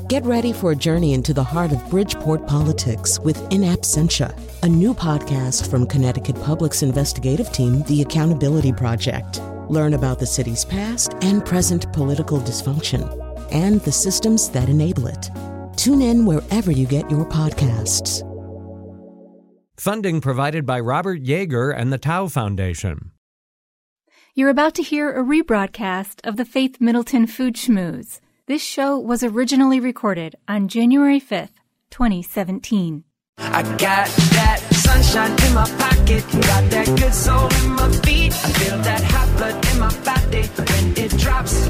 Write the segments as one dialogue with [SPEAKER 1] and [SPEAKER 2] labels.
[SPEAKER 1] Get ready for a journey into the heart of Bridgeport politics with In Absentia, a new podcast from Connecticut Public's investigative team, The Accountability Project. Learn about the city's past and present political dysfunction and the systems that enable it. Tune in wherever you get your podcasts.
[SPEAKER 2] Funding provided by Robert Yeager and the Tao Foundation.
[SPEAKER 3] You're about to hear a rebroadcast of the Faith Middleton Food Schmooze. This show was originally recorded on January 5th, 2017.
[SPEAKER 4] I got that sunshine in my pocket, got that good soul in my feet. I feel that hot blood in my body when it drops.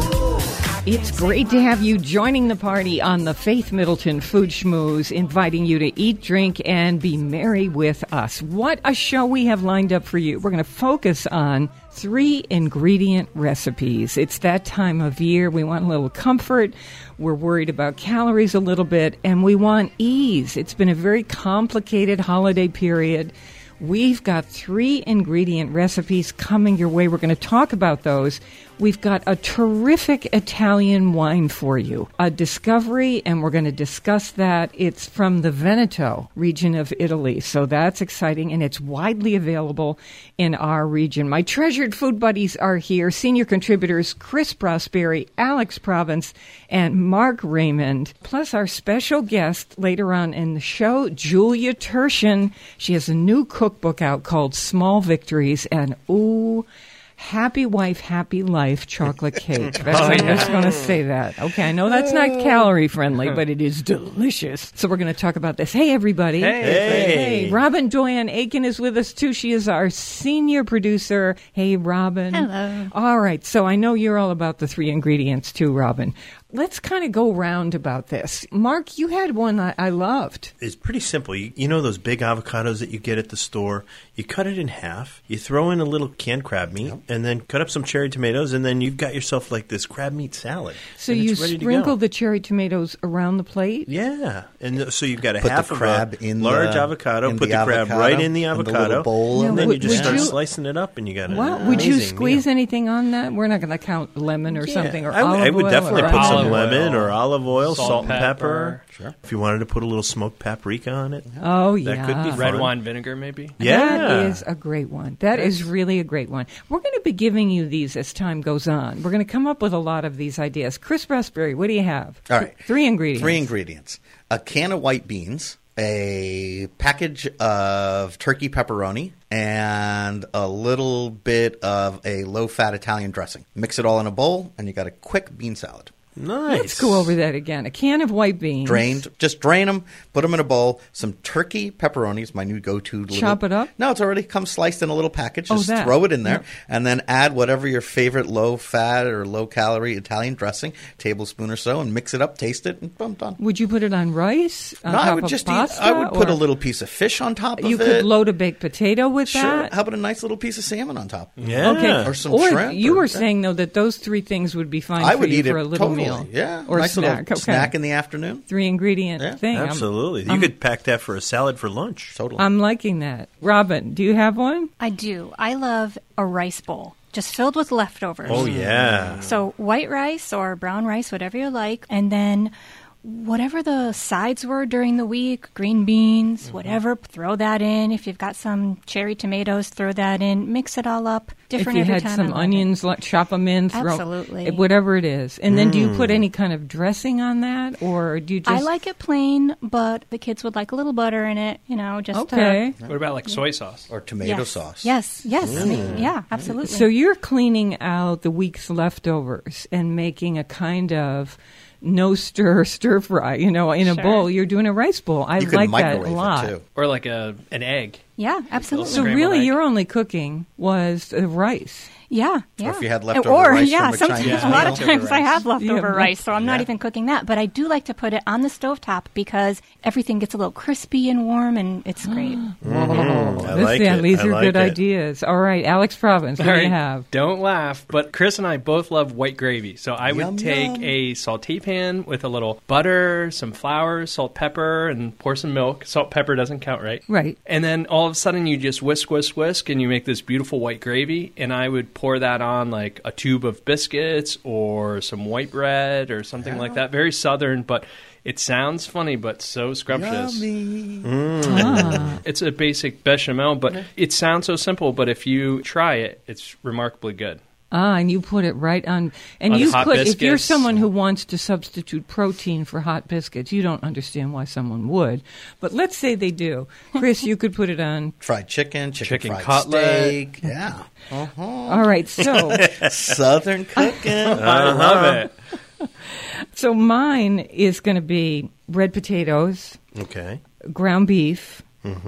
[SPEAKER 5] It's great to have you joining the party on the Faith Middleton Food Schmooze, inviting you to eat, drink, and be merry with us. What a show we have lined up for you. We're going to focus on 3-ingredient recipes. It's that time of year. We want a little comfort. We're worried about calories a little bit, and we want ease. It's been a very complicated holiday period. We've got 3-ingredient recipes coming your way. We're going to talk about those. We've got a terrific Italian wine for you, a discovery, and we're going to discuss that. It's from the Veneto region of Italy, so that's exciting, and it's widely available in our region. My treasured food buddies are here, senior contributors Chris Prosperi, Alex Province, and Mark Raymond, plus our special guest later on in the show, Julia Turshen. She has a new cookbook out called Small Victories, and Happy Wife, Happy Life chocolate cake. I'm just going to say that. Okay, I know that's not calorie friendly, but it is delicious. So we're going to talk about this. Hey, everybody. Hey. Robin Doyen Aiken is with us, too. She is our senior producer. Hey, Robin.
[SPEAKER 3] Hello.
[SPEAKER 5] All right, so I know you're all about the 3 ingredients, too, Robin. Let's kind of go round about this. Mark, you had one I loved.
[SPEAKER 6] It's pretty simple. You know those big avocados that you get at the store? You cut it in half, you throw in a little canned crab meat, and then cut up some cherry tomatoes, and then you've got yourself like this crab meat salad.
[SPEAKER 5] So you sprinkle the cherry tomatoes around the plate?
[SPEAKER 6] Yeah. And so you've got
[SPEAKER 7] put
[SPEAKER 6] half
[SPEAKER 7] the
[SPEAKER 6] of
[SPEAKER 7] crab
[SPEAKER 6] a
[SPEAKER 7] in
[SPEAKER 6] large
[SPEAKER 7] the,
[SPEAKER 6] avocado,
[SPEAKER 7] in
[SPEAKER 6] put the crab right in the avocado,
[SPEAKER 7] bowl,
[SPEAKER 6] and then you just start
[SPEAKER 5] you
[SPEAKER 6] slicing it up, and you got an
[SPEAKER 5] Wow. Would you
[SPEAKER 6] amazing
[SPEAKER 5] squeeze
[SPEAKER 6] meal.
[SPEAKER 5] anything on that? We're not going to count lemon or something, or
[SPEAKER 6] I would
[SPEAKER 5] oil
[SPEAKER 6] definitely
[SPEAKER 5] or
[SPEAKER 6] put some
[SPEAKER 5] olive
[SPEAKER 6] lemon
[SPEAKER 5] oil.
[SPEAKER 6] or olive oil, salt and pepper.
[SPEAKER 7] Sure.
[SPEAKER 6] If you wanted to put a little smoked paprika on it.
[SPEAKER 5] Oh, yeah.
[SPEAKER 6] That could be fun.
[SPEAKER 8] Red wine vinegar, maybe?
[SPEAKER 6] Yeah.
[SPEAKER 5] That is a great one. That is really a great one. We're going to be giving you these as time goes on. We're going to come up with a lot of these ideas. Chris Raspberry, what do you have?
[SPEAKER 7] All right.
[SPEAKER 5] 3 ingredients.
[SPEAKER 7] 3 ingredients. A can of white beans, a package of turkey pepperoni, and a little bit of a low-fat Italian dressing. Mix it all in a bowl, and you got a quick bean salad.
[SPEAKER 6] Nice.
[SPEAKER 5] Let's go over that again. A can of white beans.
[SPEAKER 7] Drained. Just drain them, put them in a bowl. Some turkey pepperoni is my new go-to.
[SPEAKER 5] Chop it up?
[SPEAKER 7] No, it's already come sliced in a little package.
[SPEAKER 5] Oh,
[SPEAKER 7] Just
[SPEAKER 5] that.
[SPEAKER 7] throw it in there.
[SPEAKER 5] Yeah.
[SPEAKER 7] And then add whatever your favorite low-fat or low-calorie Italian dressing, tablespoon or so, and mix it up, taste it, and boom, done.
[SPEAKER 5] Would you put it on rice? On
[SPEAKER 7] No,
[SPEAKER 5] top
[SPEAKER 7] I would
[SPEAKER 5] of
[SPEAKER 7] just
[SPEAKER 5] pasta,
[SPEAKER 7] I would put
[SPEAKER 5] or
[SPEAKER 7] a little piece of fish on top of
[SPEAKER 5] You
[SPEAKER 7] it.
[SPEAKER 5] could load a baked potato with
[SPEAKER 7] Sure.
[SPEAKER 5] that.
[SPEAKER 7] How about a nice little piece of salmon on top?
[SPEAKER 6] Yeah.
[SPEAKER 5] Okay.
[SPEAKER 7] Or some
[SPEAKER 5] or
[SPEAKER 7] shrimp.
[SPEAKER 5] you
[SPEAKER 7] or-
[SPEAKER 5] were saying, though, that those 3 things would be fine
[SPEAKER 7] I
[SPEAKER 5] for
[SPEAKER 7] would
[SPEAKER 5] you
[SPEAKER 7] eat
[SPEAKER 5] for
[SPEAKER 7] it
[SPEAKER 5] a little
[SPEAKER 7] totally.
[SPEAKER 5] meal.
[SPEAKER 7] Yeah.
[SPEAKER 5] Or
[SPEAKER 7] nice
[SPEAKER 5] snack.
[SPEAKER 7] little
[SPEAKER 5] Okay.
[SPEAKER 7] snack in the afternoon.
[SPEAKER 5] 3-ingredient
[SPEAKER 7] Yeah.
[SPEAKER 5] thing.
[SPEAKER 6] Absolutely. You could pack that for a salad for lunch.
[SPEAKER 7] Totally.
[SPEAKER 5] I'm liking that. Robin, do you have one?
[SPEAKER 3] I do. I love a rice bowl, just filled with leftovers.
[SPEAKER 6] Oh, yeah.
[SPEAKER 3] So white rice or brown rice, whatever you like, and then whatever the sides were during the week, green beans, whatever, throw that in. If you've got some cherry tomatoes, throw that in. Mix it all up. Different
[SPEAKER 5] if you
[SPEAKER 3] every
[SPEAKER 5] had
[SPEAKER 3] time.
[SPEAKER 5] some
[SPEAKER 3] I love
[SPEAKER 5] onions, like, chop them in, throw
[SPEAKER 3] Absolutely.
[SPEAKER 5] whatever it is. And then do you put any kind of dressing on that, or do you just?
[SPEAKER 3] I like it plain, but the kids would like a little butter in it. Just
[SPEAKER 5] Okay.
[SPEAKER 8] What about like soy sauce?
[SPEAKER 7] Or tomato
[SPEAKER 3] yes.
[SPEAKER 7] sauce.
[SPEAKER 3] Yes. Yeah, absolutely.
[SPEAKER 5] So you're cleaning out the week's leftovers and making a kind of no stir fry, in a
[SPEAKER 3] Sure.
[SPEAKER 5] bowl. You're doing a rice bowl. I
[SPEAKER 7] You could
[SPEAKER 5] like that a
[SPEAKER 7] microwave
[SPEAKER 5] lot.
[SPEAKER 7] it, too.
[SPEAKER 8] Or like an egg.
[SPEAKER 3] Yeah, absolutely.
[SPEAKER 5] So
[SPEAKER 8] Scrambled
[SPEAKER 5] really,
[SPEAKER 8] egg.
[SPEAKER 5] your only cooking was the rice.
[SPEAKER 3] Yeah.
[SPEAKER 7] Or if you had leftover
[SPEAKER 3] Or,
[SPEAKER 7] rice
[SPEAKER 3] yeah,
[SPEAKER 7] from a
[SPEAKER 3] sometimes,
[SPEAKER 7] Chinese
[SPEAKER 3] a lot
[SPEAKER 7] meal.
[SPEAKER 3] of times I have leftover
[SPEAKER 5] Yeah,
[SPEAKER 3] rice, so I'm not
[SPEAKER 7] yeah.
[SPEAKER 3] even cooking that. But I do like to put it on the stovetop because everything gets a little crispy and warm, and it's great.
[SPEAKER 6] I like it.
[SPEAKER 5] These
[SPEAKER 6] I
[SPEAKER 5] are
[SPEAKER 6] like
[SPEAKER 5] good
[SPEAKER 6] it.
[SPEAKER 5] ideas. All right, Alex Province, what
[SPEAKER 8] All
[SPEAKER 5] do
[SPEAKER 8] right,
[SPEAKER 5] you have?
[SPEAKER 8] Don't laugh, but Chris and I both love white gravy. So I would
[SPEAKER 7] Yum,
[SPEAKER 8] take
[SPEAKER 7] yum.
[SPEAKER 8] a saute pan with a little butter, some flour, salt, pepper, and pour some milk. Salt, pepper doesn't count, right?
[SPEAKER 5] Right.
[SPEAKER 8] And then all of a sudden you just whisk, and you make this beautiful white gravy. And I would pour that on like a tube of biscuits or some white bread or something like that. Very Southern, but it sounds funny, but so scrumptious. It's a basic bechamel, but it sounds so simple. But if you try it, it's remarkably good.
[SPEAKER 5] And you put it right on. And
[SPEAKER 8] On
[SPEAKER 5] you
[SPEAKER 8] hot
[SPEAKER 5] could, if you're
[SPEAKER 8] biscuits.
[SPEAKER 5] someone who wants to substitute protein for hot biscuits, you don't understand why someone would. But let's say they do. Chris, you could put it on.
[SPEAKER 7] Fried chicken
[SPEAKER 8] Chicken
[SPEAKER 7] fried
[SPEAKER 8] cutlet.
[SPEAKER 7] steak. Yeah.
[SPEAKER 5] All right, so
[SPEAKER 7] Southern cooking.
[SPEAKER 8] I love it.
[SPEAKER 5] so mine is going to be red potatoes,
[SPEAKER 6] Okay.
[SPEAKER 5] ground beef,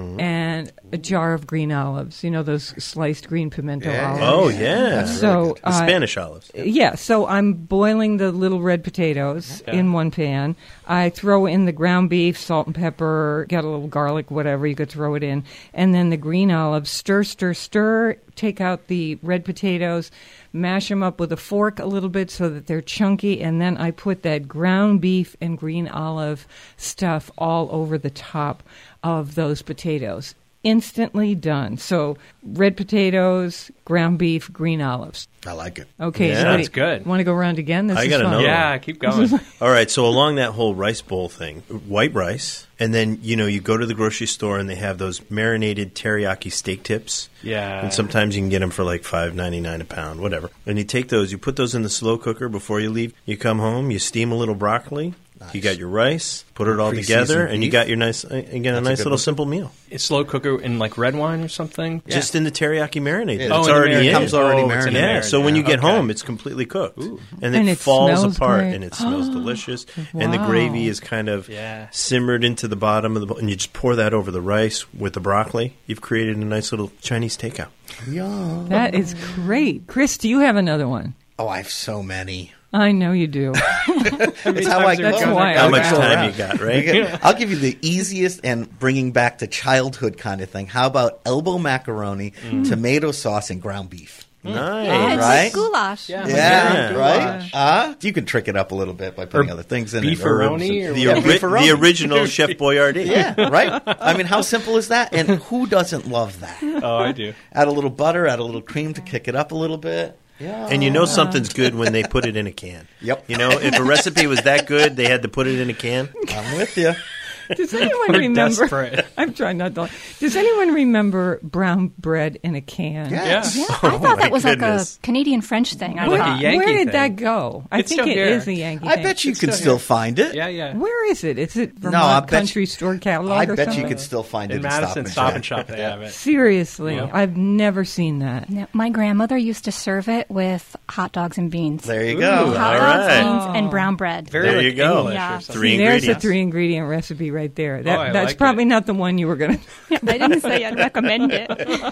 [SPEAKER 5] and a jar of green olives. You know, those sliced green pimento olives.
[SPEAKER 6] Oh, yeah.
[SPEAKER 5] So,
[SPEAKER 6] The Spanish olives.
[SPEAKER 5] Yeah, so I'm boiling the little red potatoes in one pan. I throw in the ground beef, salt and pepper, get a little garlic, whatever, you could throw it in. And then the green olives, stir, stir, stir, take out the red potatoes, mash them up with a fork a little bit so that they're chunky, and then I put that ground beef and green olive stuff all over the top of those potatoes. Instantly done. So red potatoes, ground beef, green olives.
[SPEAKER 7] I like it.
[SPEAKER 5] Okay,
[SPEAKER 6] Yeah,
[SPEAKER 5] so what
[SPEAKER 8] that's
[SPEAKER 5] do you-
[SPEAKER 8] good.
[SPEAKER 5] Want to go around again? This
[SPEAKER 6] I
[SPEAKER 5] is
[SPEAKER 6] got
[SPEAKER 5] fun.
[SPEAKER 6] another
[SPEAKER 8] Yeah, keep going.
[SPEAKER 6] All right, so along that whole rice bowl thing, white rice, and then, you go to the grocery store and they have those marinated teriyaki steak tips.
[SPEAKER 8] Yeah.
[SPEAKER 6] And sometimes you can get them for like $5.99 a pound, whatever. And you take those, you put those in the slow cooker before you leave. You come home, you steam a little broccoli. You got your rice, put it all
[SPEAKER 7] Pre-seasoned
[SPEAKER 6] together, and you
[SPEAKER 7] beef.
[SPEAKER 6] got your nice, again, a
[SPEAKER 7] That's a
[SPEAKER 6] nice
[SPEAKER 7] good
[SPEAKER 6] little
[SPEAKER 7] one.
[SPEAKER 6] simple meal.
[SPEAKER 8] It's slow cooker in like red wine or something.
[SPEAKER 6] Just in the teriyaki marinade.
[SPEAKER 7] Yeah.
[SPEAKER 6] that it's
[SPEAKER 8] in the
[SPEAKER 6] already
[SPEAKER 8] marinade.
[SPEAKER 6] in.
[SPEAKER 7] It comes already
[SPEAKER 8] it's in the
[SPEAKER 7] marinated.
[SPEAKER 6] Yeah, so when you get
[SPEAKER 8] Okay.
[SPEAKER 6] home, it's completely cooked. And
[SPEAKER 5] And
[SPEAKER 6] it
[SPEAKER 5] it
[SPEAKER 6] falls
[SPEAKER 5] smells
[SPEAKER 6] apart,
[SPEAKER 5] great.
[SPEAKER 6] and it smells delicious. And the
[SPEAKER 5] Wow.
[SPEAKER 6] gravy is kind of
[SPEAKER 8] Yeah.
[SPEAKER 6] simmered into the bottom of the bowl, and you just pour that over the rice with the broccoli. You've created a nice little Chinese takeout.
[SPEAKER 7] Yeah.
[SPEAKER 5] That is great. Chris, do you have another one?
[SPEAKER 7] Oh, I have so many.
[SPEAKER 5] I know you do.
[SPEAKER 7] That's how I
[SPEAKER 5] That's
[SPEAKER 7] go.
[SPEAKER 5] why
[SPEAKER 6] How
[SPEAKER 5] I
[SPEAKER 6] much
[SPEAKER 5] asked.
[SPEAKER 6] time you got, right?
[SPEAKER 7] I'll give you the easiest and bringing back to childhood kind of thing. How about elbow macaroni, tomato sauce, and ground beef?
[SPEAKER 6] Nice.
[SPEAKER 3] Yeah, it's
[SPEAKER 7] right?
[SPEAKER 3] like goulash.
[SPEAKER 8] Yeah.
[SPEAKER 7] Yeah,
[SPEAKER 8] Goulash.
[SPEAKER 7] right? You can trick it up a little bit by putting
[SPEAKER 8] Or
[SPEAKER 7] other things in it.
[SPEAKER 8] beefaroni
[SPEAKER 7] herbs.
[SPEAKER 8] or
[SPEAKER 6] The,
[SPEAKER 7] Yeah,
[SPEAKER 6] ori-
[SPEAKER 7] beefaroni.
[SPEAKER 6] the original Chef Boyardee.
[SPEAKER 7] Yeah, right? I mean, how simple is that? And who doesn't love that?
[SPEAKER 8] Oh, I do.
[SPEAKER 7] Add a little butter, add a little cream to kick it up a little bit. Yeah.
[SPEAKER 6] And you know something's good when they put it in a can.
[SPEAKER 7] Yep.
[SPEAKER 6] If a recipe was that good, they had to put it in a can.
[SPEAKER 7] I'm with you.
[SPEAKER 5] Does anyone
[SPEAKER 8] We're
[SPEAKER 5] remember?
[SPEAKER 8] desperate.
[SPEAKER 5] I'm trying not to. Does anyone remember brown bread in a can?
[SPEAKER 7] Yes.
[SPEAKER 3] Yeah, I thought that was
[SPEAKER 6] goodness.
[SPEAKER 3] like a Canadian-French thing. I
[SPEAKER 8] Like a
[SPEAKER 3] thought.
[SPEAKER 8] Yankee
[SPEAKER 5] Where did
[SPEAKER 8] thing.
[SPEAKER 5] that go? I
[SPEAKER 8] It's
[SPEAKER 5] think
[SPEAKER 8] still
[SPEAKER 5] it
[SPEAKER 8] here.
[SPEAKER 5] is a Yankee
[SPEAKER 7] I
[SPEAKER 5] thing.
[SPEAKER 7] bet you
[SPEAKER 8] It's
[SPEAKER 7] can
[SPEAKER 8] still
[SPEAKER 7] still
[SPEAKER 8] here.
[SPEAKER 7] find it.
[SPEAKER 8] Yeah, yeah.
[SPEAKER 5] Where is it? Is it
[SPEAKER 7] I
[SPEAKER 5] Vermont
[SPEAKER 7] bet
[SPEAKER 5] Country Store catalog
[SPEAKER 7] I
[SPEAKER 5] or
[SPEAKER 7] bet
[SPEAKER 5] something?
[SPEAKER 7] you could still find it
[SPEAKER 8] In Madison Stop and Shop, they have it.
[SPEAKER 5] Seriously,
[SPEAKER 8] Yeah.
[SPEAKER 5] I've never seen that.
[SPEAKER 3] Yeah, my grandmother used to serve it with hot dogs and beans.
[SPEAKER 7] There you
[SPEAKER 8] Ooh.
[SPEAKER 7] go.
[SPEAKER 3] Hot
[SPEAKER 6] All
[SPEAKER 3] dogs,
[SPEAKER 6] right.
[SPEAKER 3] beans, and brown bread.
[SPEAKER 8] Very
[SPEAKER 6] There
[SPEAKER 8] like
[SPEAKER 6] you go.
[SPEAKER 8] English
[SPEAKER 3] Yeah.
[SPEAKER 8] or something.
[SPEAKER 6] Three
[SPEAKER 5] There's a
[SPEAKER 6] ingredients.
[SPEAKER 5] 3-ingredient recipe right there. That,
[SPEAKER 8] I
[SPEAKER 5] that's
[SPEAKER 8] like
[SPEAKER 5] probably
[SPEAKER 8] it.
[SPEAKER 5] not the one you were going to.
[SPEAKER 3] I didn't say I'd recommend it.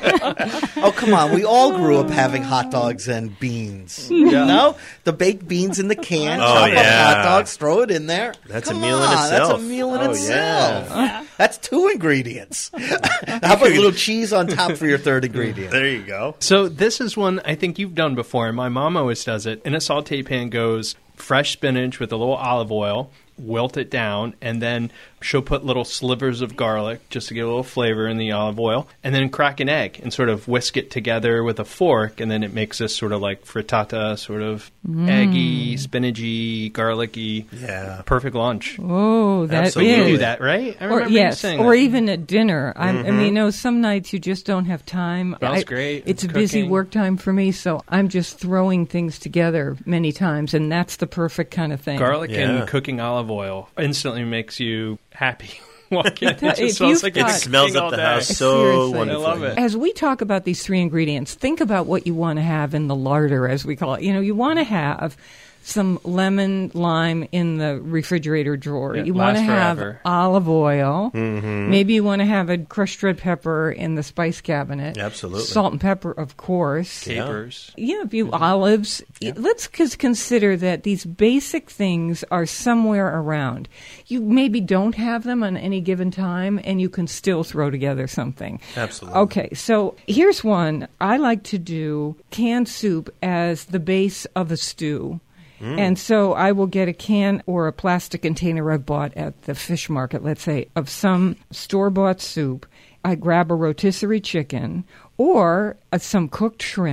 [SPEAKER 7] Oh, come on. We all grew up having hot dogs and beans. You know? The baked beans in the can,
[SPEAKER 6] Oh,
[SPEAKER 7] chop up
[SPEAKER 6] yeah.
[SPEAKER 7] hot dogs, throw it in there.
[SPEAKER 6] That's a
[SPEAKER 7] Come
[SPEAKER 6] meal in
[SPEAKER 7] on,
[SPEAKER 6] itself.
[SPEAKER 7] That's a meal in
[SPEAKER 6] Oh,
[SPEAKER 7] itself.
[SPEAKER 6] yeah.
[SPEAKER 7] That's 2 ingredients. How about a little cheese on top for your 3rd ingredient?
[SPEAKER 6] There you go.
[SPEAKER 8] So this is one I think you've done before. My mom always does it. In a saute pan goes fresh spinach with a little olive oil, wilt it down, and then she'll put little slivers of garlic just to get a little flavor in the olive oil, and then crack an egg and sort of whisk it together with a fork, and then it makes this sort of like frittata, sort of eggy, spinachy, garlicky,
[SPEAKER 6] Yeah.
[SPEAKER 8] perfect lunch.
[SPEAKER 5] Oh, that
[SPEAKER 6] Absolutely.
[SPEAKER 8] You
[SPEAKER 5] is.
[SPEAKER 8] do that, right? I
[SPEAKER 5] Or
[SPEAKER 8] remember you
[SPEAKER 5] yes,
[SPEAKER 8] saying
[SPEAKER 5] or
[SPEAKER 8] that.
[SPEAKER 5] even at dinner. I mean, some nights you just don't have time.
[SPEAKER 8] Smells great.
[SPEAKER 5] It's a
[SPEAKER 8] It's
[SPEAKER 5] busy
[SPEAKER 8] cooking.
[SPEAKER 5] work time for me, so I'm just throwing things together many times, and that's the perfect kind of thing.
[SPEAKER 8] Garlic
[SPEAKER 6] Yeah.
[SPEAKER 8] and cooking olive oil instantly makes you happy. Walk in, it
[SPEAKER 5] If
[SPEAKER 8] just smells
[SPEAKER 5] you've
[SPEAKER 8] like
[SPEAKER 5] got-
[SPEAKER 8] it's
[SPEAKER 6] It smells
[SPEAKER 8] cooking all
[SPEAKER 6] up the
[SPEAKER 8] day.
[SPEAKER 6] house so
[SPEAKER 5] Seriously.
[SPEAKER 6] wonderfully.
[SPEAKER 8] I love it.
[SPEAKER 5] As we talk about these 3 ingredients, think about what you want to have in the larder, as we call it. You know, you want to have some lemon, lime in the refrigerator drawer.
[SPEAKER 8] Yeah,
[SPEAKER 5] you want to
[SPEAKER 8] lasts
[SPEAKER 5] have
[SPEAKER 8] forever.
[SPEAKER 5] olive oil.
[SPEAKER 6] Mm-hmm.
[SPEAKER 5] Maybe you want to have a crushed red pepper in the spice cabinet.
[SPEAKER 6] Absolutely.
[SPEAKER 5] Salt and pepper, of course.
[SPEAKER 8] Capers.
[SPEAKER 5] Yeah, a few olives. Let's just consider that these basic things are somewhere around. You maybe don't have them on any given time, and you can still throw together something.
[SPEAKER 6] Absolutely.
[SPEAKER 5] Okay, so here's one. I like to do canned soup as the base of a stew. And so I will get a can or a plastic container I've bought at the fish market, let's say, of some store-bought soup. I grab a rotisserie chicken or some cooked shrimp,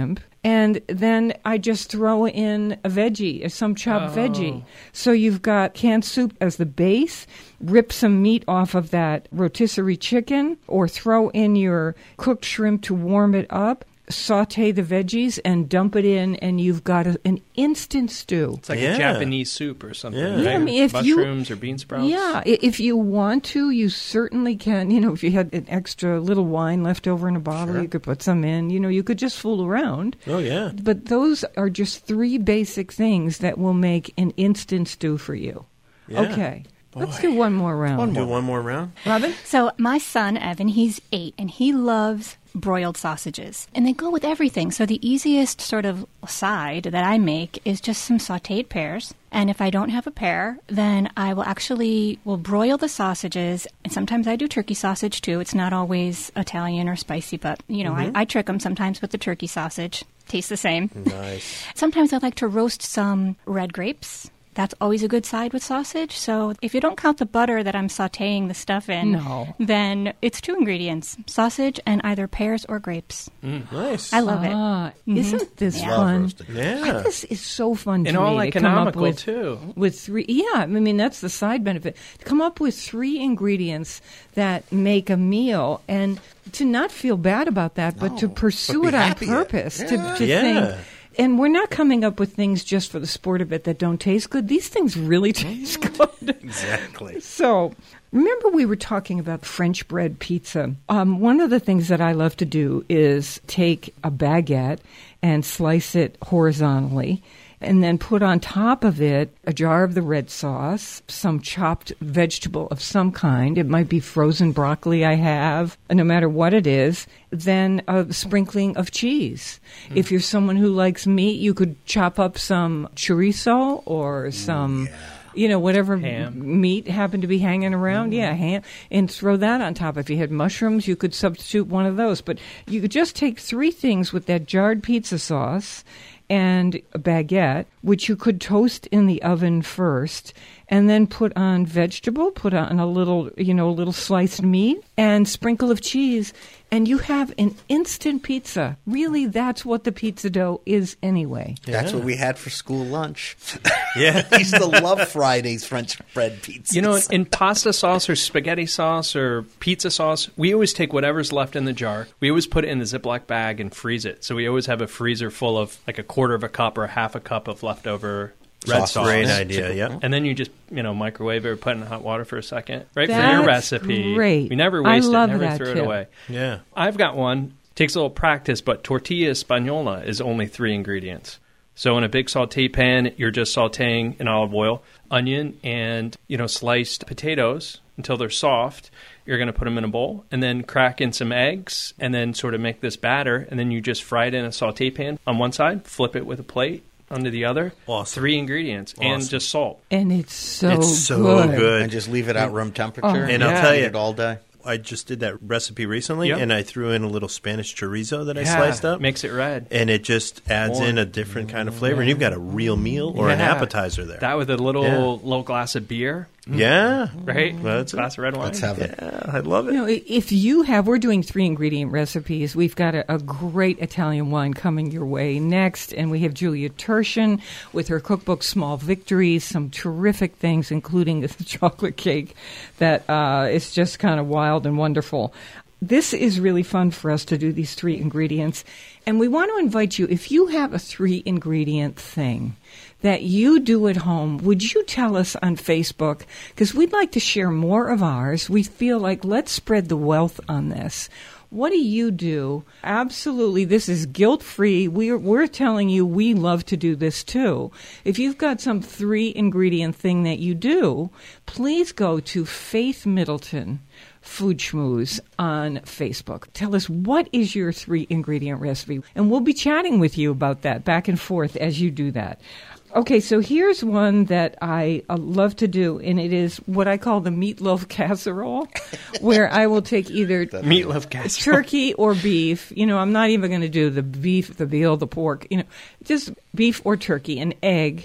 [SPEAKER 5] And then I just throw in a veggie, some chopped veggie. So you've got canned soup as the base, rip some meat off of that rotisserie chicken, or throw in your cooked shrimp to warm it up, saute the veggies, and dump it in, and you've got an instant stew.
[SPEAKER 8] It's like a Japanese soup or something, right?
[SPEAKER 5] Yeah, I mean, if
[SPEAKER 8] mushrooms or bean sprouts.
[SPEAKER 5] Yeah, if you want to, you certainly can. If you had an extra little wine left over in a bottle, you could put some in. You could just fool around.
[SPEAKER 6] Oh, yeah.
[SPEAKER 5] But those are just 3 basic things that will make an instant stew for you.
[SPEAKER 6] Yeah.
[SPEAKER 5] Okay. Let's do one more round.
[SPEAKER 6] Do one more round?
[SPEAKER 5] Robin?
[SPEAKER 3] So my son, Evan, he's 8, and he loves broiled sausages. And they go with everything. So the easiest sort of side that I make is just some sautéed pears. And if I don't have a pear, then I will broil the sausages. And sometimes I do turkey sausage, too. It's not always Italian or spicy, but, I trick them sometimes with the turkey sausage. Tastes the same.
[SPEAKER 6] Nice.
[SPEAKER 3] Sometimes I like to roast some red grapes. That's always a good side with sausage. So if you don't count the butter that I'm sautéing the stuff in, then it's 2 ingredients, sausage and either pears or grapes.
[SPEAKER 6] Nice.
[SPEAKER 3] I love it.
[SPEAKER 5] Isn't this fun?
[SPEAKER 6] Yeah.
[SPEAKER 5] This is so fun to
[SPEAKER 8] and
[SPEAKER 5] me.
[SPEAKER 8] all
[SPEAKER 5] to come up
[SPEAKER 8] economical, too.
[SPEAKER 5] With 3, I mean, that's the side benefit. To come up with 3 ingredients that make a meal and to not feel bad about that, but to pursue it on purpose, to think... And we're not coming up with things just for the sport of it that don't taste good. These things really taste good.
[SPEAKER 6] Exactly.
[SPEAKER 5] So, remember we were talking about French bread pizza. One of the things that I love to do is take a baguette and slice it horizontally, and then put on top of it a jar of the red sauce, some chopped vegetable of some kind. It might be frozen broccoli I have, no matter what it is. Then a sprinkling of cheese. If you're someone who likes meat, you could chop up some chorizo or some... whatever
[SPEAKER 8] ham.
[SPEAKER 5] Meat happened to be hanging around. Yeah, ham. And throw that on top. If you had mushrooms, you could substitute one of those. But you could just take 3 things with that jarred pizza sauce and a baguette, which you could toast in the oven first, and then put on vegetable, put on a little sliced meat, and sprinkle of cheese, and you have an instant pizza. Really, that's what the pizza dough is anyway.
[SPEAKER 7] That's what we had for school lunch.
[SPEAKER 6] Yeah.
[SPEAKER 7] I used to love Friday's French bread pizzas.
[SPEAKER 8] In pasta sauce or spaghetti sauce or pizza sauce, we always take whatever's left in the jar. We always put it in the Ziploc bag and freeze it. So we always have a freezer full of like a quarter of a cup or half a cup of leftover red sauce.
[SPEAKER 6] Great idea, yeah.
[SPEAKER 8] And then you just, microwave it or put it in hot water for a second. Right,
[SPEAKER 5] That's
[SPEAKER 8] for your recipe.
[SPEAKER 5] Great.
[SPEAKER 8] We never waste
[SPEAKER 5] I love
[SPEAKER 8] it, never
[SPEAKER 5] that
[SPEAKER 8] throw
[SPEAKER 5] tip.
[SPEAKER 8] it away.
[SPEAKER 6] Yeah.
[SPEAKER 8] I've got one. Takes a little practice, but tortilla española is only 3 ingredients. So in a big saute pan, you're just sauteing in olive oil, onion, and sliced potatoes until they're soft. You're going to put them in a bowl and then crack in some eggs and then sort of make this batter. And then you just fry it in a saute pan on one side, flip it with a plate onto the other.
[SPEAKER 6] Awesome.
[SPEAKER 8] 3 ingredients and just salt.
[SPEAKER 5] And it's so
[SPEAKER 6] good.
[SPEAKER 7] And just leave it at room temperature.
[SPEAKER 6] And I'll tell you,
[SPEAKER 7] eat it all day.
[SPEAKER 6] I just did that recipe recently,
[SPEAKER 8] Yep.
[SPEAKER 6] and I threw in a little Spanish chorizo that I sliced up.
[SPEAKER 8] Makes it red.
[SPEAKER 6] And it just adds in a different kind of flavor, and you've got a real meal or an appetizer there.
[SPEAKER 8] That with a little glass of beer.
[SPEAKER 6] Yeah.
[SPEAKER 8] Right?
[SPEAKER 6] That's
[SPEAKER 8] glass of red wine.
[SPEAKER 7] Let's have it.
[SPEAKER 6] Yeah, I love it.
[SPEAKER 5] If we're doing 3 ingredient recipes. We've got a great Italian wine coming your way next, and we have Julia Turshen with her cookbook Small Victories, some terrific things, including the chocolate cake that is just kind of wild and wonderful. This is really fun for us to do these 3 ingredients, and we want to invite you, if you have a 3-ingredient thing that you do at home, would you tell us on Facebook? Because we'd like to share more of ours. We feel like let's spread the wealth on this. What do you do? Absolutely, this is guilt-free. We're telling you we love to do this too. If you've got some 3-ingredient thing that you do, please go to Faith Middleton Food Schmooze on Facebook. Tell us, what is your 3-ingredient recipe? And we'll be chatting with you about that back and forth as you do that. Okay, so here's one that I love to do, and it is what I call the meatloaf casserole, where I will take either
[SPEAKER 8] Meatloaf casserole.
[SPEAKER 5] turkey or beef. I'm not even going to do the beef, the veal, the pork. Just beef or turkey, an egg,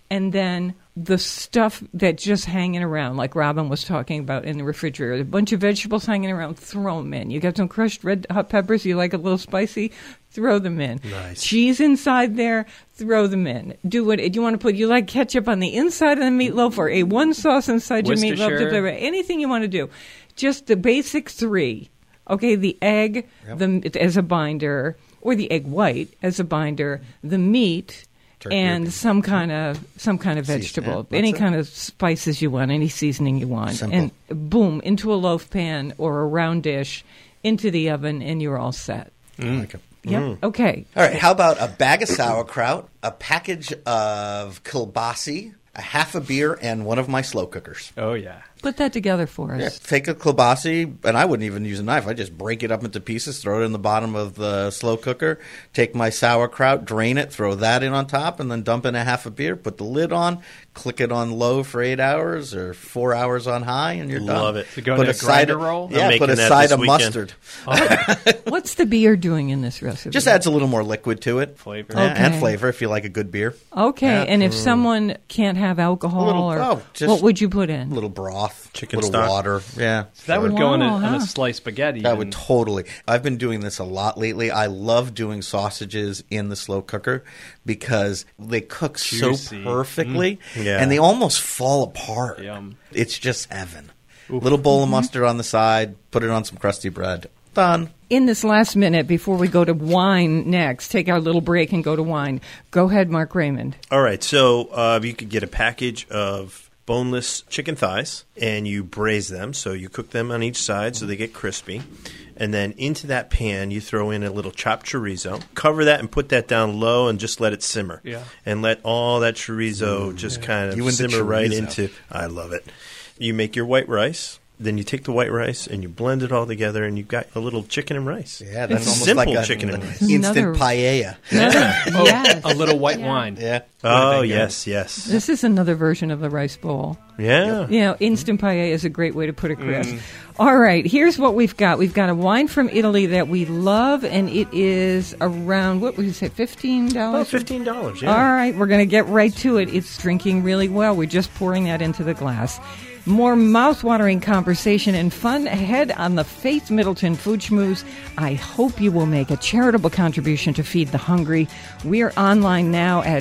[SPEAKER 5] and then the stuff that's just hanging around, like Robin was talking about in the refrigerator, a bunch of vegetables hanging around, throw them in. You got some crushed red hot peppers, you like a little spicy, throw them in.
[SPEAKER 6] Nice.
[SPEAKER 5] Cheese inside there, throw them in. Do you want to put, you like ketchup on the inside of the meatloaf or A1 sauce inside your meatloaf?
[SPEAKER 8] Worcestershire.
[SPEAKER 5] Anything you want to do. Just the basic three. Okay, the egg as a binder, or the egg white as a binder, the meat,
[SPEAKER 7] Turkey
[SPEAKER 5] and some kind of vegetable,
[SPEAKER 7] Yeah,
[SPEAKER 5] any
[SPEAKER 7] that's it.
[SPEAKER 5] kind of spices you want, any seasoning you want,
[SPEAKER 7] Simple.
[SPEAKER 5] and boom, into a loaf pan or a round dish, into the oven, and you're all set.
[SPEAKER 7] Like it.
[SPEAKER 5] Yep. Okay.
[SPEAKER 7] All right, how about a bag of sauerkraut, a package of kielbasi, a half a beer, and one of my slow cookers.
[SPEAKER 8] Oh, yeah.
[SPEAKER 5] Put that together for us.
[SPEAKER 7] Yeah, take a kielbasi, and I wouldn't even use a knife. I just break it up into pieces, throw it in the bottom of the slow cooker, take my sauerkraut, drain it, throw that in on top, and then dump in a half a beer, put the lid on, click it on low for 8 hours or 4 hours on high, and you're done.
[SPEAKER 6] Love it.
[SPEAKER 8] To go
[SPEAKER 7] Put
[SPEAKER 8] in a
[SPEAKER 7] side
[SPEAKER 8] grinder
[SPEAKER 7] of-
[SPEAKER 8] roll?
[SPEAKER 6] I'm
[SPEAKER 7] Yeah, put
[SPEAKER 6] making
[SPEAKER 7] a
[SPEAKER 6] that
[SPEAKER 7] side
[SPEAKER 6] this
[SPEAKER 7] of
[SPEAKER 6] weekend.
[SPEAKER 7] mustard.
[SPEAKER 5] What's the beer doing in this recipe?
[SPEAKER 7] Just adds a little more liquid to it.
[SPEAKER 8] Flavor.
[SPEAKER 7] Yeah, and
[SPEAKER 5] Okay.
[SPEAKER 7] flavor if you like a good beer.
[SPEAKER 5] Okay,
[SPEAKER 7] Yeah.
[SPEAKER 5] and if someone can't have alcohol,
[SPEAKER 7] just
[SPEAKER 5] what would you put in?
[SPEAKER 7] A little broth,
[SPEAKER 6] Chicken
[SPEAKER 7] little
[SPEAKER 6] stock.
[SPEAKER 7] water. Yeah.
[SPEAKER 8] That would go in
[SPEAKER 5] Wow,
[SPEAKER 8] on
[SPEAKER 5] huh?
[SPEAKER 8] a sliced spaghetti.
[SPEAKER 7] That
[SPEAKER 8] and-
[SPEAKER 7] would totally. I've been doing this a lot lately. I love doing sausages in the slow cooker because they cook
[SPEAKER 8] Juicy.
[SPEAKER 7] so perfectly
[SPEAKER 6] Yeah.
[SPEAKER 7] and they almost fall apart.
[SPEAKER 8] Yum.
[SPEAKER 7] It's just heaven. Little bowl of mustard on the side, put it on some crusty bread. Done.
[SPEAKER 5] In this last minute, before we go to wine next, take our little break and go to wine. Go ahead, Mark Raymond.
[SPEAKER 6] All right, so you could get a package of boneless chicken thighs, and you braise them. So you cook them on each side so they get crispy. And then into that pan, you throw in a little chopped chorizo. Cover that and put that down low and just let it simmer.
[SPEAKER 8] Yeah.
[SPEAKER 6] And let all that chorizo just kind
[SPEAKER 7] You
[SPEAKER 6] of
[SPEAKER 7] and the
[SPEAKER 6] simmer right
[SPEAKER 7] chorizo.
[SPEAKER 6] into. I love it. You make your white rice. Then you take the white rice and you blend it all together, and you've got a little chicken and rice.
[SPEAKER 7] Yeah, that's
[SPEAKER 6] It's
[SPEAKER 7] almost
[SPEAKER 6] simple
[SPEAKER 7] like a
[SPEAKER 6] chicken and rice.
[SPEAKER 7] instant
[SPEAKER 5] Another-
[SPEAKER 7] paella.
[SPEAKER 8] Oh,
[SPEAKER 5] Yes.
[SPEAKER 8] a little white wine.
[SPEAKER 7] Yeah.
[SPEAKER 6] Oh,
[SPEAKER 8] big
[SPEAKER 6] yes, yes.
[SPEAKER 5] This is another version of the rice bowl.
[SPEAKER 6] Yeah.
[SPEAKER 5] You know, instant paella is a great way to put it, Chris. All right, here's what we've got. We've got a wine from Italy that we love, and it is around, what would you say, $15?
[SPEAKER 6] About $15, yeah.
[SPEAKER 5] All right, we're going to get right to it. It's drinking really well. We're just pouring that into the glass. More mouth-watering conversation and fun ahead on the Faith Middleton Food Schmooze. I hope you will make a charitable contribution to feed the hungry. We're online now at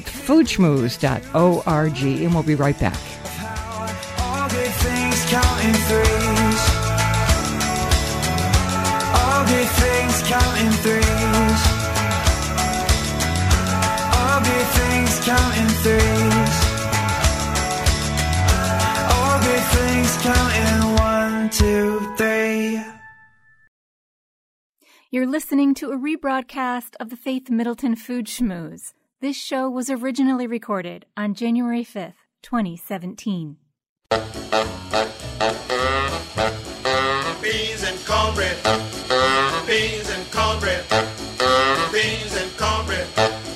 [SPEAKER 5] foodschmooze.org, and we'll be right back.
[SPEAKER 4] All good things count in threes. All good things count in threes. All good things count in threes. All good things count in 1, 2, 3.
[SPEAKER 9] You're listening to a rebroadcast of the Faith Middleton Food Schmooze. This show was originally recorded on January 5th, 2017.
[SPEAKER 10] Beans and cornbread. Beans and cornbread. Beans and cornbread.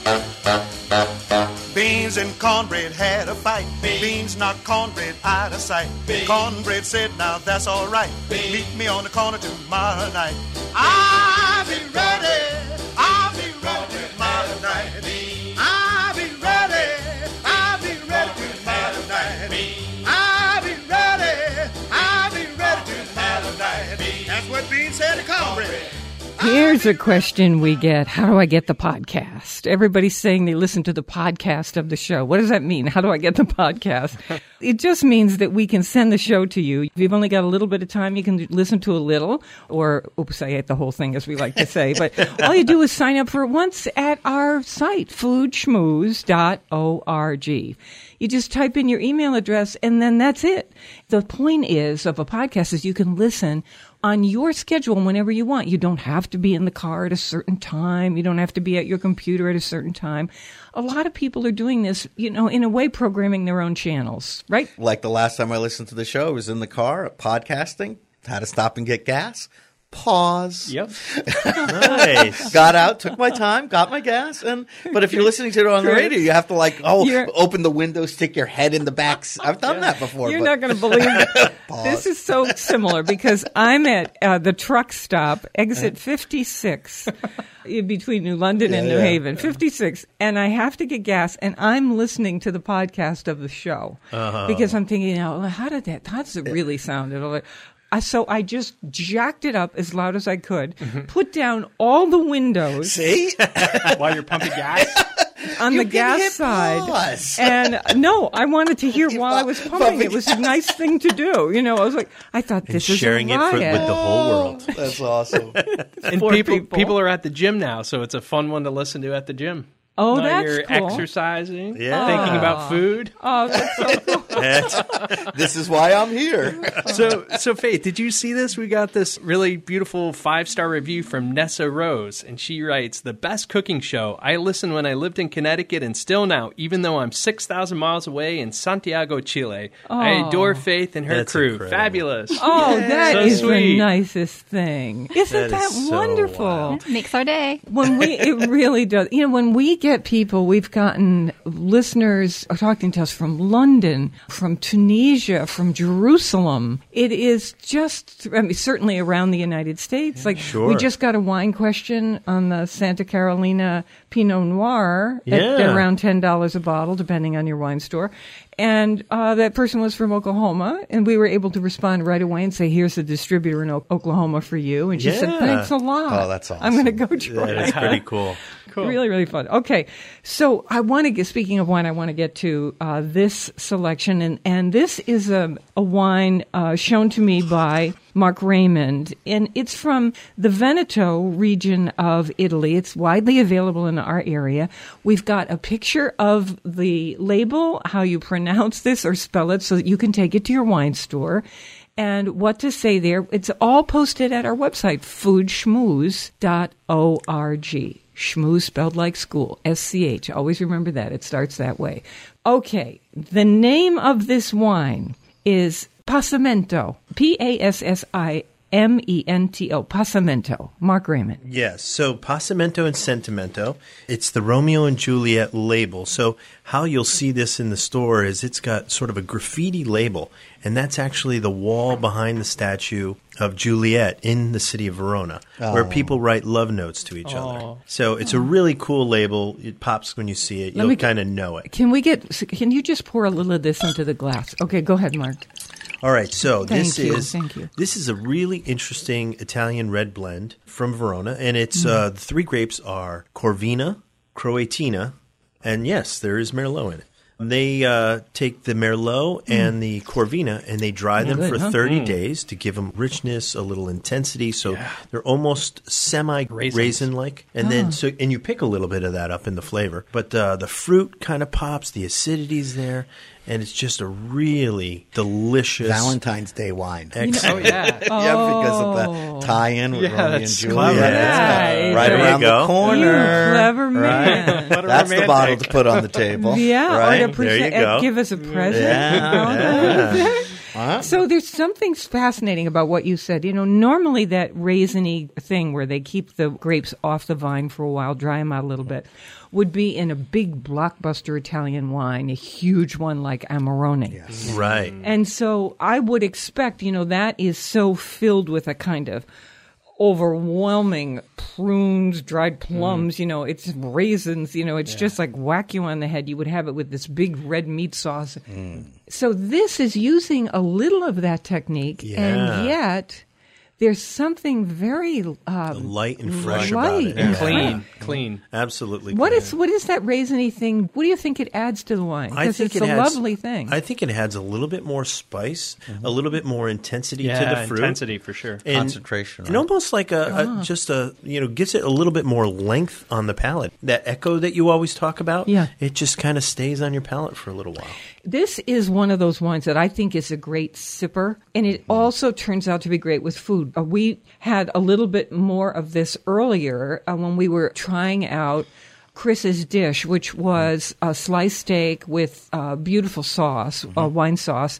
[SPEAKER 10] Beans and cornbread had a fight. Beans knocked cornbread out of sight. Cornbread said, now that's all right. Meet me on the corner tomorrow night. I'll be ready. I'll be ready tomorrow night. I'll be ready. I'll be ready tomorrow night. I'll be ready. I'll be ready tomorrow night. That's what Beans said to cornbread.
[SPEAKER 5] Here's a question we get. How do I get the podcast? Everybody's saying they listen to the podcast of the show. What does that mean? How do I get the podcast? It just means that we can send the show to you. If you've only got a little bit of time, you can listen to a little, or, oops, I ate the whole thing, as we like to say. But all you do is sign up for it once at our site, foodschmooze.org. You just type in your email address, and then that's it. The point is of a podcast is you can listen on your schedule whenever you want. You don't have to be in the car at a certain time. You don't have to be at your computer at a certain time. A lot of people are doing this, you know, in a way, programming their own channels, right?
[SPEAKER 7] Like the last time I listened to the show, I was in the car podcasting, had to stop and get gas. Pause.
[SPEAKER 8] Yep.
[SPEAKER 6] Nice.
[SPEAKER 7] Got out, took my time, got my gas, but if you're listening to it on the radio, you have to open the window, stick your head in the back. I've done that before.
[SPEAKER 5] You're not going to believe it. This is so similar because I'm at the truck stop, exit 56, in between New London and New Haven, 56, and I have to get gas, and I'm listening to the podcast of the show because I'm thinking, how does it really sound? So I just jacked it up as loud as I could, put down all the windows.
[SPEAKER 7] See?
[SPEAKER 8] While you're pumping gas?
[SPEAKER 5] On the gas side. And no, I wanted to hear while I was pumping. It was a nice thing to do. I was like, I thought this is
[SPEAKER 6] sharing
[SPEAKER 5] a riot.
[SPEAKER 6] it with the whole world.
[SPEAKER 7] That's awesome.
[SPEAKER 8] And people are at the gym now, so it's a fun one to listen to at the gym.
[SPEAKER 5] Oh,
[SPEAKER 8] While
[SPEAKER 5] that's
[SPEAKER 8] you're
[SPEAKER 5] cool.
[SPEAKER 8] exercising,
[SPEAKER 6] Yeah.
[SPEAKER 8] thinking about food.
[SPEAKER 5] Oh, that's so cool.
[SPEAKER 7] This is why I'm here.
[SPEAKER 8] So Faith, did you see this? We got this really beautiful 5-star review from Nessa Rose, and she writes, "The best cooking show. I listened when I lived in Connecticut and still now, even though I'm 6,000 miles away in Santiago, Chile. I adore Faith and her
[SPEAKER 6] That's
[SPEAKER 8] crew.
[SPEAKER 6] incredible.
[SPEAKER 8] Fabulous."
[SPEAKER 5] Oh, that
[SPEAKER 8] So
[SPEAKER 5] is
[SPEAKER 8] sweet.
[SPEAKER 5] the nicest thing. Isn't
[SPEAKER 6] That
[SPEAKER 5] that
[SPEAKER 6] is so
[SPEAKER 5] wonderful?
[SPEAKER 6] wild.
[SPEAKER 3] Makes our day.
[SPEAKER 5] It really does. When we get people, we've gotten listeners talking to us from London, from Tunisia, from Jerusalem. It is just, certainly around the United States.
[SPEAKER 6] Sure.
[SPEAKER 5] We just got a wine question on the Santa Carolina Pinot Noir at around $10 a bottle, depending on your wine store. And that person was from Oklahoma, and we were able to respond right away and say, here's the distributor in Oklahoma for you. And she said, thanks a lot.
[SPEAKER 7] Oh, that's awesome.
[SPEAKER 5] I'm going to go try
[SPEAKER 6] That is pretty cool.
[SPEAKER 8] Cool.
[SPEAKER 5] Really, really fun. Okay, so I want to get, speaking of wine, I want to get to this selection. And this is a wine shown to me by Mark Raymond. And it's from the Veneto region of Italy. It's widely available in our area. We've got a picture of the label, how you pronounce this or spell it, so that you can take it to your wine store. And what to say there. It's all posted at our website, foodschmooze.org. Schmooze spelled like school, SCH. Always remember that. It starts that way. Okay, the name of this wine is Passamento, Passimento, Passamento. Mark Raymond.
[SPEAKER 6] Yes, so Passamento and Sentimento, it's the Romeo and Juliet label. So how you'll see this in the store is it's got sort of a graffiti label, and that's actually the wall behind the statue of Juliet in the city of Verona, where people write love notes to each other. So it's a really cool label. It pops when you see it. You'll kind of know it.
[SPEAKER 5] Can you just pour a little of this into the glass? Okay, go ahead, Mark.
[SPEAKER 6] All right, so
[SPEAKER 5] Thank you.
[SPEAKER 6] This is a really interesting Italian red blend from Verona, and it's the three grapes are Corvina, Croatina, and yes, there is Merlot in it. They take the Merlot and the Corvina and they dry them for 30 days to give them richness, a little intensity. So they're almost semi-raisin-like. And then and you pick a little bit of that up in the flavor. But the fruit kind of pops, the acidity's there. And it's just a really delicious
[SPEAKER 7] Valentine's Day wine.
[SPEAKER 6] Excellent.
[SPEAKER 7] Yeah, because of the tie-in with Romeo and Juliet.
[SPEAKER 5] Right.
[SPEAKER 7] Right around the corner.
[SPEAKER 5] You clever man.
[SPEAKER 7] Right? That's the bottle to put on the table.
[SPEAKER 5] Yeah,
[SPEAKER 7] right?
[SPEAKER 5] or to
[SPEAKER 6] There you go.
[SPEAKER 5] give us a present.
[SPEAKER 7] Yeah.
[SPEAKER 5] So there's something fascinating about what you said. Normally that raisiny thing where they keep the grapes off the vine for a while, dry them out a little bit, would be in a big blockbuster Italian wine, a huge one like Amarone.
[SPEAKER 7] Yes.
[SPEAKER 6] Right.
[SPEAKER 5] And so I would expect, that is so filled with a kind of overwhelming prunes, dried plums, it's raisins, it's just like whack you on the head. You would have it with this big red meat sauce. So this is using a little of that technique, and yet there's something very
[SPEAKER 6] light and fresh about
[SPEAKER 5] light
[SPEAKER 6] it.
[SPEAKER 5] and
[SPEAKER 8] Clean.
[SPEAKER 6] Absolutely.
[SPEAKER 5] What is that raisiny thing? What do you think it adds to the wine? Because it's a lovely thing.
[SPEAKER 6] I think it adds a little bit more spice, a little bit more intensity to the fruit.
[SPEAKER 8] Intensity for sure.
[SPEAKER 6] And,
[SPEAKER 7] concentration.
[SPEAKER 6] And almost like gives it a little bit more length on the palate. That echo that you always talk about, it just kind of stays on your palate for a little while.
[SPEAKER 5] This is one of those wines that I think is a great sipper, and it also turns out to be great with food. We had a little bit more of this earlier when we were trying out Chris's dish, which was a sliced steak with beautiful sauce, wine sauce,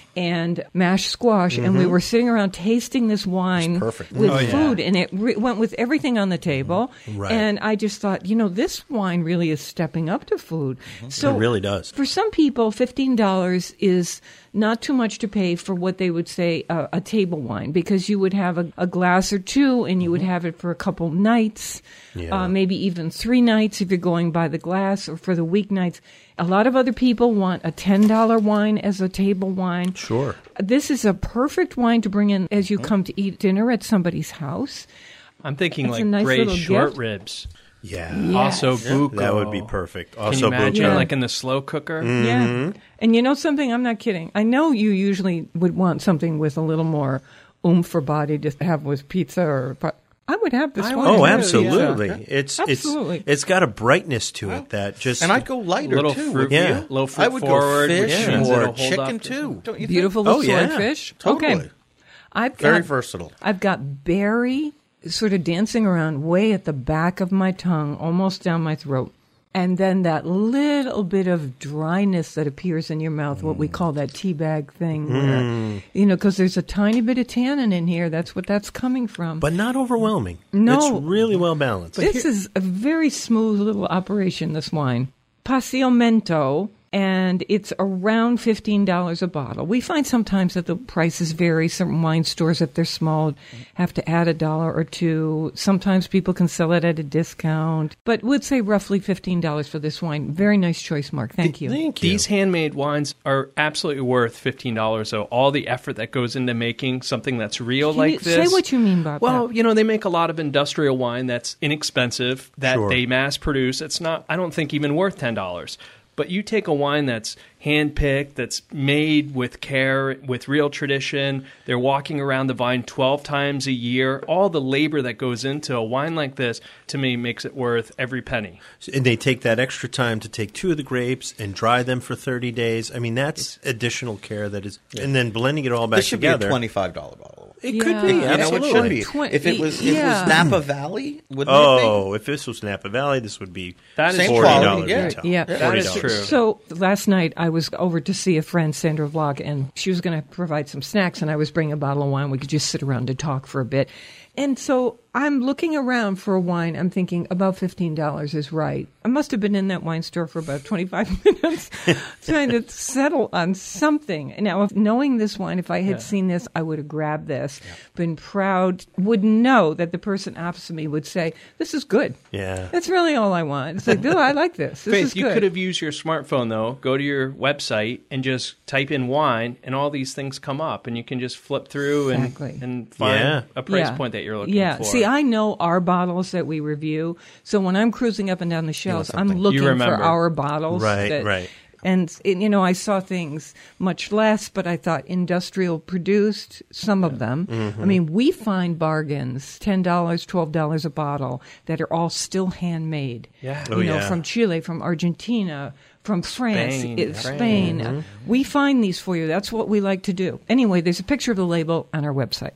[SPEAKER 5] and mashed squash, and we were sitting around tasting this wine with food, and it went with everything on the table.
[SPEAKER 6] Right.
[SPEAKER 5] And I just thought, this wine really is stepping up to food. So
[SPEAKER 6] it really does.
[SPEAKER 5] For some people, $15 is not too much to pay for what they would say a table wine, because you would have a glass or two, and you would have it for a couple nights, maybe even 3 nights if you're going by the glass, or for the weeknights. A lot of other people want a $10 wine as a table wine.
[SPEAKER 6] Sure.
[SPEAKER 5] This is a perfect wine to bring in as you come to eat dinner at somebody's house.
[SPEAKER 8] I'm thinking
[SPEAKER 5] That's
[SPEAKER 8] like
[SPEAKER 5] a nice
[SPEAKER 8] braised
[SPEAKER 5] little
[SPEAKER 8] short
[SPEAKER 5] gift.
[SPEAKER 8] ribs.
[SPEAKER 6] Yeah.
[SPEAKER 5] Yes.
[SPEAKER 8] Also buco.
[SPEAKER 6] That would be perfect.
[SPEAKER 8] Can
[SPEAKER 6] Also
[SPEAKER 8] you imagine,
[SPEAKER 6] buco.
[SPEAKER 8] like in the slow cooker?
[SPEAKER 5] Yeah. And you know something? I'm not kidding. I know you usually would want something with a little more oomph for body to have with pizza or... I would have this one.
[SPEAKER 6] Oh,
[SPEAKER 5] too.
[SPEAKER 6] absolutely.
[SPEAKER 5] Yeah. Absolutely.
[SPEAKER 6] It's got a brightness to it that just...
[SPEAKER 7] And I'd go lighter,
[SPEAKER 8] Little
[SPEAKER 7] too.
[SPEAKER 8] fruit,
[SPEAKER 6] Yeah.
[SPEAKER 8] little fruit
[SPEAKER 7] I would
[SPEAKER 8] forward,
[SPEAKER 7] go
[SPEAKER 8] which
[SPEAKER 7] fish
[SPEAKER 8] means
[SPEAKER 7] or
[SPEAKER 8] it'll hold
[SPEAKER 7] chicken,
[SPEAKER 8] up.
[SPEAKER 7] too. Don't you
[SPEAKER 5] Beautiful
[SPEAKER 7] think?
[SPEAKER 5] little
[SPEAKER 6] Oh, yeah.
[SPEAKER 5] swordfish.
[SPEAKER 7] Totally.
[SPEAKER 5] Okay. I've got,
[SPEAKER 7] Very versatile.
[SPEAKER 5] I've got berry sort of dancing around way at the back of my tongue, almost down my throat. And then that little bit of dryness that appears in your mouth, what we call that tea bag thing, where, because there's a tiny bit of tannin in here. That's what that's coming from.
[SPEAKER 6] But not overwhelming.
[SPEAKER 5] No.
[SPEAKER 6] It's really well balanced.
[SPEAKER 5] This is a very smooth little operation, this wine. Passiomento, and it's around $15 a bottle. We find sometimes that the prices vary. Certain wine stores, if they're small, have to add $1 or $2. Sometimes people can sell it at a discount. But we'd say roughly $15 for this wine. Very nice choice, Mark. Thank you.
[SPEAKER 6] Thank you.
[SPEAKER 8] These handmade wines are absolutely worth $15, though. All the effort that goes into making something that's real
[SPEAKER 5] Can you
[SPEAKER 8] like this.
[SPEAKER 5] say what you mean by
[SPEAKER 8] Well,
[SPEAKER 5] that?
[SPEAKER 8] they make a lot of industrial wine that's inexpensive, that
[SPEAKER 6] Sure.
[SPEAKER 8] they mass produce. It's not, I don't think, even worth $10. But you take a wine that's hand-picked, that's made with care, with real tradition. They're walking around the vine 12 times a year. All the labor that goes into a wine like this, to me, makes it worth every penny.
[SPEAKER 6] And they take that extra time to take 2 of the grapes and dry them for 30 days. I mean, that's additional care that is... And then blending it all back
[SPEAKER 7] This should
[SPEAKER 6] together.
[SPEAKER 7] be a $25 bottle.
[SPEAKER 6] It
[SPEAKER 5] Yeah.
[SPEAKER 6] could be,
[SPEAKER 5] You know,
[SPEAKER 7] You know,
[SPEAKER 6] absolutely.
[SPEAKER 7] it should be.
[SPEAKER 5] Twen-
[SPEAKER 7] If it was
[SPEAKER 5] yeah.
[SPEAKER 7] Napa Valley, wouldn't
[SPEAKER 6] Oh, if this was Napa Valley, this would be
[SPEAKER 8] That is
[SPEAKER 7] Same
[SPEAKER 6] $40
[SPEAKER 7] quality, yeah.
[SPEAKER 6] retail.
[SPEAKER 5] Yeah.
[SPEAKER 8] That is
[SPEAKER 6] $40.
[SPEAKER 8] true.
[SPEAKER 5] So last night I was over to see a friend, Sandra Vlog, and she was going to provide some snacks, and I was bringing a bottle of wine. We could just sit around and talk for a bit. And so I'm looking around for a wine. I'm thinking about $15 is right. I must have been in that wine store for about 25 minutes trying to settle on something. Now, knowing this wine, if I had seen this, I would have grabbed this, been proud, would know that the person opposite me would say, this is good.
[SPEAKER 6] Yeah.
[SPEAKER 5] That's really all I want. It's like, oh, I like this. This
[SPEAKER 8] Faith,
[SPEAKER 5] is
[SPEAKER 8] you
[SPEAKER 5] good.
[SPEAKER 8] could have used your smartphone, though. Go to your website and just type in wine, and all these things come up, and you can just flip through
[SPEAKER 5] Exactly.
[SPEAKER 8] and find
[SPEAKER 6] Yeah.
[SPEAKER 8] a price point that you're looking for.
[SPEAKER 5] See, I know our bottles that we review. So when I'm cruising up and down the shelves, I'm looking
[SPEAKER 8] You
[SPEAKER 5] for
[SPEAKER 8] remember.
[SPEAKER 5] our bottles.
[SPEAKER 6] Right, right.
[SPEAKER 5] And, I saw things much less, but I thought industrial produced, some of them. I mean, we find bargains, $10, $12 a bottle, that are all still handmade.
[SPEAKER 8] Yeah.
[SPEAKER 6] Oh, yeah.
[SPEAKER 5] From Chile, from Argentina, from France,
[SPEAKER 8] Spain.
[SPEAKER 5] Spain. We find these for you. That's what we like to do. Anyway, there's a picture of the label on our website,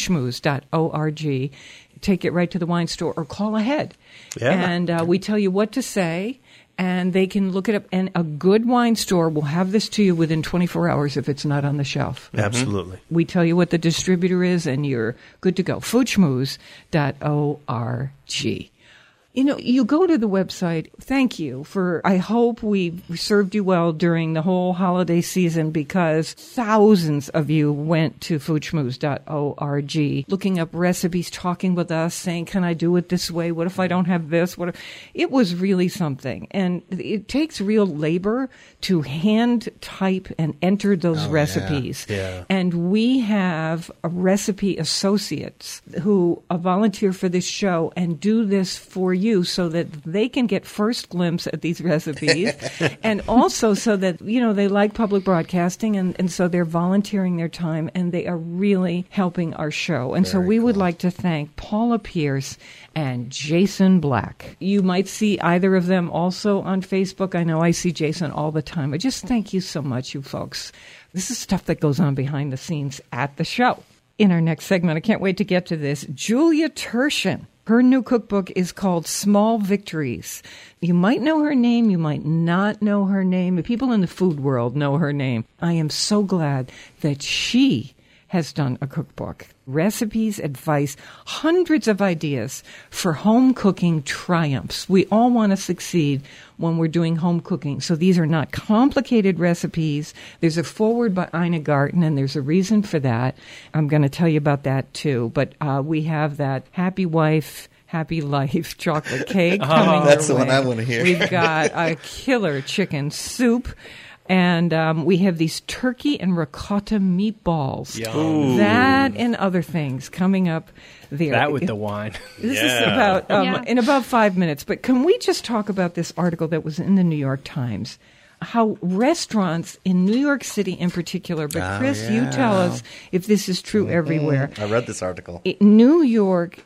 [SPEAKER 5] foodschmooze.org. Take it right to the wine store or call ahead.
[SPEAKER 6] Yeah.
[SPEAKER 5] And we tell you what to say, and they can look it up. And a good wine store will have this to you within 24 hours if it's not on the shelf.
[SPEAKER 6] Absolutely.
[SPEAKER 5] We tell you what the distributor is, and you're good to go. foodschmooze.org. You go to the website. Thank you I hope we served you well during the whole holiday season, because thousands of you went to foodschmooze.org looking up recipes, talking with us, saying, can I do it this way? What if I don't have this? It was really something. And it takes real labor to hand type and enter those recipes.
[SPEAKER 6] Yeah.
[SPEAKER 5] And we have recipe associates who volunteer for this show and do this for you so that they can get first glimpse at these recipes and also so that, they like public broadcasting and so they're volunteering their time and they are really helping our show. And so we would like to thank Paula Pierce and Jason Black. You might see either of them also on Facebook. I know I see Jason all the time. I just thank you so much, you folks. This is stuff that goes on behind the scenes at the show. In our next segment, I can't wait to get to this, Julia Turshen Her new cookbook is called Small Victories. You might know her name, you might not know her name. People in the food world know her name. I am so glad that she has done a cookbook. Recipes, advice, hundreds of ideas for home cooking triumphs. We all want to succeed when we're doing home cooking. So these are not complicated recipes. There's a foreword by Ina Garten, and there's a reason for that. I'm going to tell you about that too. But we have that Happy Wife, Happy Life chocolate cake coming
[SPEAKER 7] That's
[SPEAKER 5] your
[SPEAKER 7] the one
[SPEAKER 5] way.
[SPEAKER 7] I want to hear.
[SPEAKER 5] We've got a killer chicken soup. And we have these turkey and ricotta meatballs.
[SPEAKER 8] Yum.
[SPEAKER 5] That and other things coming up there.
[SPEAKER 8] That with the wine.
[SPEAKER 5] This is about in about 5 minutes. But can we just talk about this article that was in the New York Times? How restaurants in New York City in particular, but Chris, you tell us if this is true everywhere.
[SPEAKER 7] I read this article.
[SPEAKER 5] New York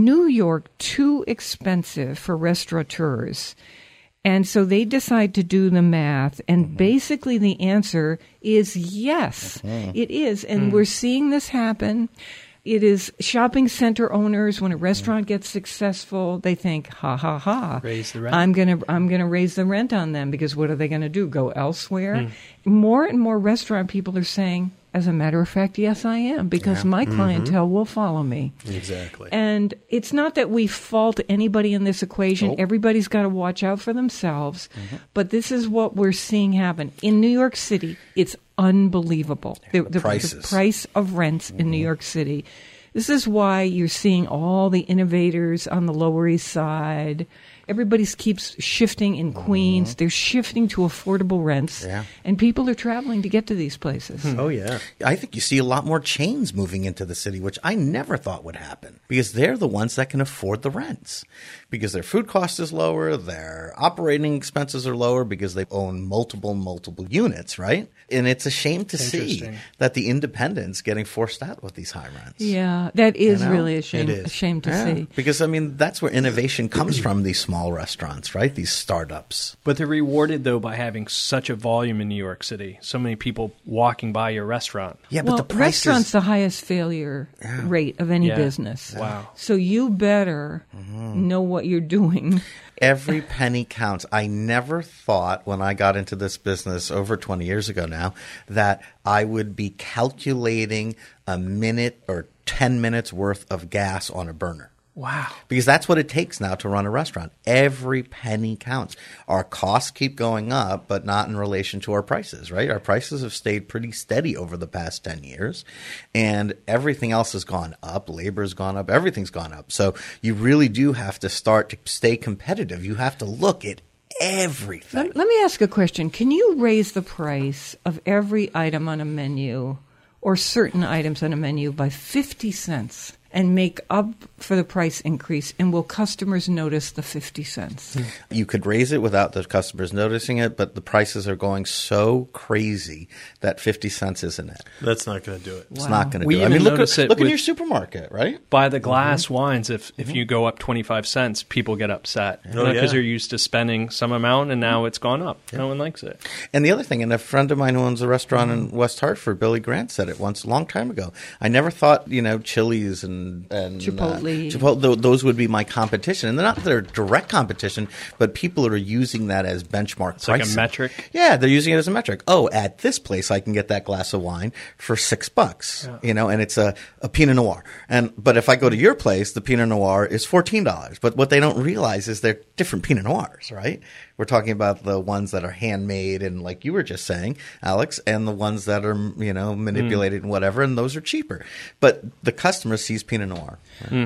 [SPEAKER 5] too expensive for restaurateurs? And so they decide to do the math, and basically the answer is yes, it is. And we're seeing this happen. It is shopping center owners, when a restaurant gets successful, they think, ha, ha, ha.
[SPEAKER 8] Raise the rent.
[SPEAKER 5] I'm gonna raise the rent on them, because what are they going to do, go elsewhere? More and more restaurant people are saying, as a matter of fact, yes, I am, because my clientele will follow me.
[SPEAKER 6] Exactly.
[SPEAKER 5] And it's not that we fault anybody in this equation.
[SPEAKER 7] Nope.
[SPEAKER 5] Everybody's got to watch out for themselves. But this is what we're seeing happen. In New York City, it's unbelievable. The
[SPEAKER 7] prices.
[SPEAKER 5] price of rents in New York City. This is why you're seeing all the innovators on the Lower East Side. Everybody keeps shifting in Queens. They're shifting to affordable rents. And people are traveling to get to these places.
[SPEAKER 6] Oh, yeah.
[SPEAKER 7] I think you see a lot more chains moving into the city, which I never thought would happen, because they're the ones that can afford the rents, because their food cost is lower, their operating expenses are lower, because they own multiple units, right? And it's a shame to see that the independents getting forced out with these high rents.
[SPEAKER 5] Yeah, that is really a
[SPEAKER 6] It is.
[SPEAKER 5] shame to see.
[SPEAKER 7] Because, I mean, that's where innovation comes from, these small restaurants, right? These startups.
[SPEAKER 8] But they're rewarded, though, by having such a volume in New York City. So many people walking by your restaurant.
[SPEAKER 7] Yeah,
[SPEAKER 5] Well,
[SPEAKER 7] but the prices...
[SPEAKER 5] restaurant's the highest failure rate of any business.
[SPEAKER 8] Wow.
[SPEAKER 5] So you better know what you're doing.
[SPEAKER 7] Every penny counts. I never thought when I got into this business over 20 years ago now that I would be calculating a minute or 10 minutes worth of gas on a burner.
[SPEAKER 8] Wow.
[SPEAKER 7] Because that's what it takes now to run a restaurant. Every penny counts. Our costs keep going up, but not in relation to our prices, right? Our prices have stayed pretty steady over the past 10 years, and everything else has gone up. Labor's gone up. Everything's gone up. So you really do have to start to stay competitive. You have to look at everything.
[SPEAKER 5] Let me ask a question. Can you raise the price of every item on a menu or certain items on a menu by 50 cents? And make up for the price increase, and will customers notice the 50 cents?
[SPEAKER 7] You could raise it without the customers noticing it, but the prices are going so crazy that 50 cents isn't it.
[SPEAKER 6] That's not going to do it.
[SPEAKER 7] It's not going to
[SPEAKER 8] We
[SPEAKER 7] do it. I mean,
[SPEAKER 8] even
[SPEAKER 7] look
[SPEAKER 8] notice it
[SPEAKER 7] in
[SPEAKER 8] with-
[SPEAKER 7] your supermarket, right?
[SPEAKER 8] By the glass wines, if you go up 25 cents, people get upset.
[SPEAKER 6] Oh,
[SPEAKER 8] Because
[SPEAKER 6] yeah.
[SPEAKER 8] they're used to spending some amount, and now it's gone up. No one likes it.
[SPEAKER 7] And the other thing, and a friend of mine who owns a restaurant in West Hartford, Billy Grant, said it once a long time ago. I never thought, Chili's and
[SPEAKER 5] Chipotle.
[SPEAKER 7] Those would be my competition. And they're not their direct competition, but people are using that as benchmark
[SPEAKER 8] It's like a
[SPEAKER 7] pricing.
[SPEAKER 8] metric.
[SPEAKER 7] Yeah, they're using it as a metric. Oh, at this place, I can get that glass of wine for $6, and it's a Pinot Noir. But if I go to your place, the Pinot Noir is $14. But what they don't realize is they're different Pinot Noirs, right? We're talking about the ones that are handmade and, like you were just saying, Alex, and the ones that are, manipulated and whatever, and those are cheaper. But the customer sees Pinot Noir.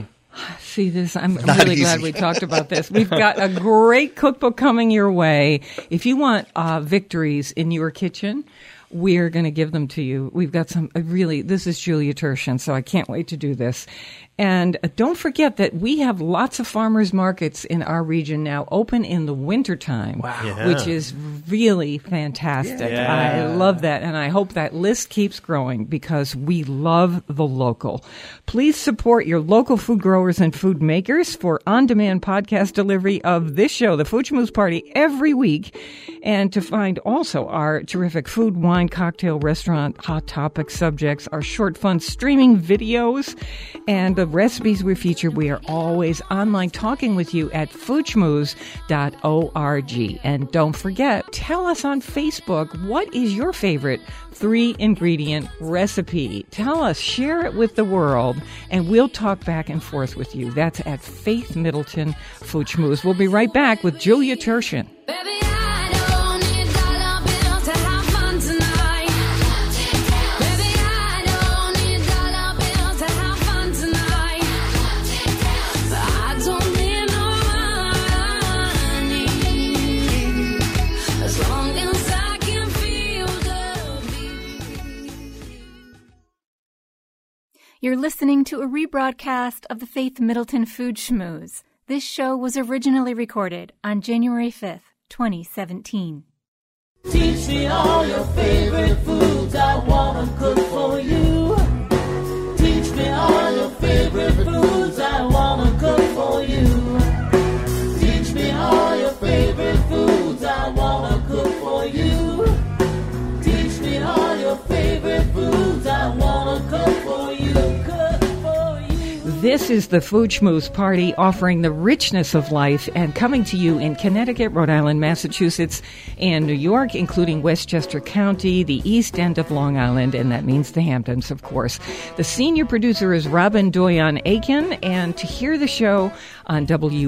[SPEAKER 5] See this? I'm
[SPEAKER 7] Not
[SPEAKER 5] really
[SPEAKER 7] easy.
[SPEAKER 5] glad we talked about this. We've got a great cookbook coming your way. If you want victories in your kitchen, we're going to give them to you. We've got some this is Julia Turshen, so I can't wait to do this. And don't forget that we have lots of farmers markets in our region now open in the wintertime, which is really fantastic.
[SPEAKER 8] Yeah.
[SPEAKER 5] I love that, and I hope that list keeps growing because we love the local. Please support your local food growers and food makers for on-demand podcast delivery of this show, The Food Schmooze Party, every week, and to find also our terrific food, wine, cocktail, restaurant, hot topic subjects, our short, fun streaming videos, and the recipes we feature, we are always online talking with you at foodschmooze.org. And don't forget, tell us on Facebook, what is your favorite 3-ingredient recipe? Tell us, share it with the world, and we'll talk back and forth with you. That's at Faith Middleton Food Schmooze. We'll be right back with Julia Turshen.
[SPEAKER 9] You're listening to a rebroadcast of the Faith Middleton Food Schmooze. This show was originally recorded on January 5th, 2017.
[SPEAKER 11] Teach me all your favorite foods, I want to cook for you. Teach me all your favorite foods, I want to cook for you. Teach me all your favorite foods, I want to cook for you. Teach me all your favorite foods, I want to cook for you.
[SPEAKER 5] This is the Food Schmooze Party, offering the richness of life and coming to you in Connecticut, Rhode Island, Massachusetts, and New York, including Westchester County, the East End of Long Island, and that means the Hamptons, of course. The senior producer is Robin Doyon-Aiken, and to hear the show on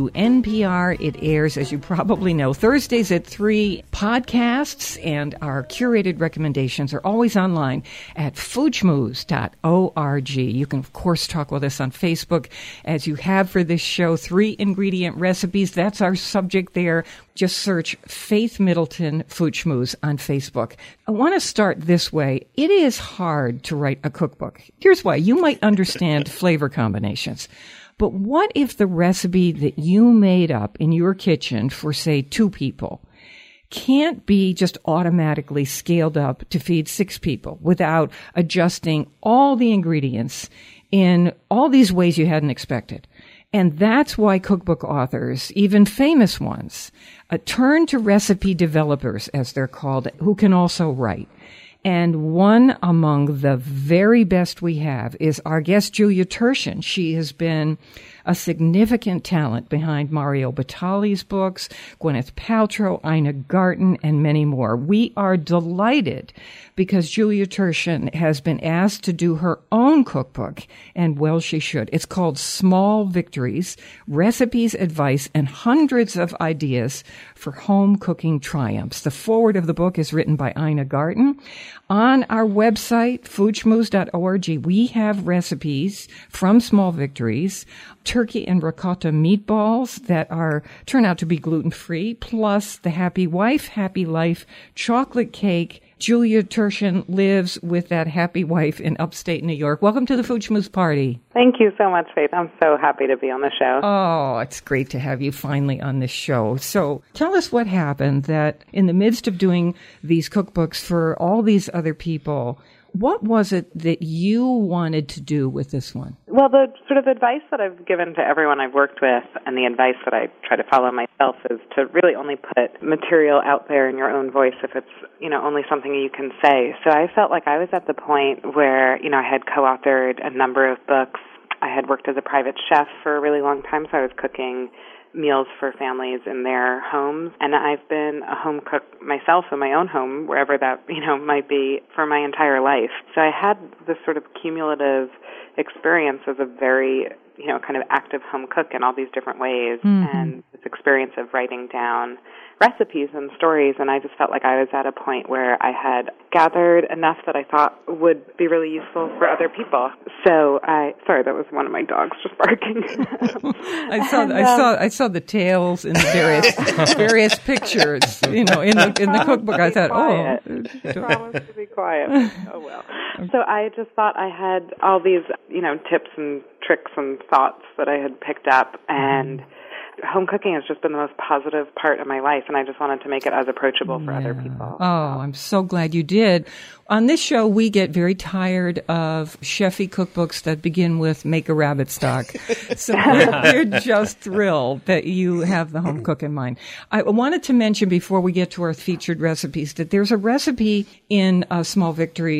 [SPEAKER 5] WNPR, it airs, as you probably know, Thursdays at 3. Podcasts and our curated recommendations are always online at foodschmooze.org. You can, of course, talk with us on Facebook, as you have for this show, 3-ingredient recipes. That's our subject there. Just search Faith Middleton Food Schmooze on Facebook. I want to start this way. It is hard to write a cookbook. Here's why. You might understand flavor combinations. But what if the recipe that you made up in your kitchen for, say, 2 people can't be just automatically scaled up to feed 6 people without adjusting all the ingredients in all these ways you hadn't expected? And that's why cookbook authors, even famous ones, turn to recipe developers, as they're called, who can also write. And one among the very best we have is our guest, Julia Turshen. She has been a significant talent behind Mario Batali's books, Gwyneth Paltrow, Ina Garten, and many more. We are delighted because Julia Turshen has been asked to do her own cookbook, and well, she should. It's called Small Victories, Recipes, Advice, and Hundreds of Ideas for Home Cooking Triumphs. The foreword of the book is written by Ina Garten. On our website, foodschmooze.org, we have recipes from Small Victories, turkey and ricotta meatballs that turn out to be gluten-free, plus the Happy Wife, Happy Life chocolate cake. Julia Turshen lives with that happy wife in upstate New York. Welcome to the Food Schmooze Party.
[SPEAKER 12] Thank you so much, Faith. I'm so happy to be on the show.
[SPEAKER 5] Oh, it's great to have you finally on this show. So tell us what happened that in the midst of doing these cookbooks for all these other people, what was it that you wanted to do with this one?
[SPEAKER 12] Well, the sort of advice that I've given to everyone I've worked with and the advice that I try to follow myself is to really only put material out there in your own voice if it's, only something you can say. So I felt like I was at the point where, I had co-authored a number of books. I had worked as a private chef for a really long time, so I was cooking meals for families in their homes. And I've been a home cook myself in my own home, wherever that, might be, for my entire life. So I had this sort of cumulative experience as a very, kind of active home cook in all these different ways. Mm-hmm. And this experience of writing down recipes and stories, and I just felt like I was at a point where I had gathered enough that I thought would be really useful for other people. So sorry, that was one of my dogs just barking.
[SPEAKER 5] I saw the tails in the various pictures, in the cookbook. I thought,
[SPEAKER 12] promise to be quiet. Oh well. So I just thought I had all these, tips and tricks and thoughts that I had picked up, and home cooking has just been the most positive part of my life, and I just wanted to make it as approachable for other people.
[SPEAKER 5] Oh, I'm so glad you did. On this show, we get very tired of chefy cookbooks that begin with make a rabbit stock. So we're just thrilled that you have the home cook in mind. I wanted to mention before we get to our featured recipes that there's a recipe in Small Victories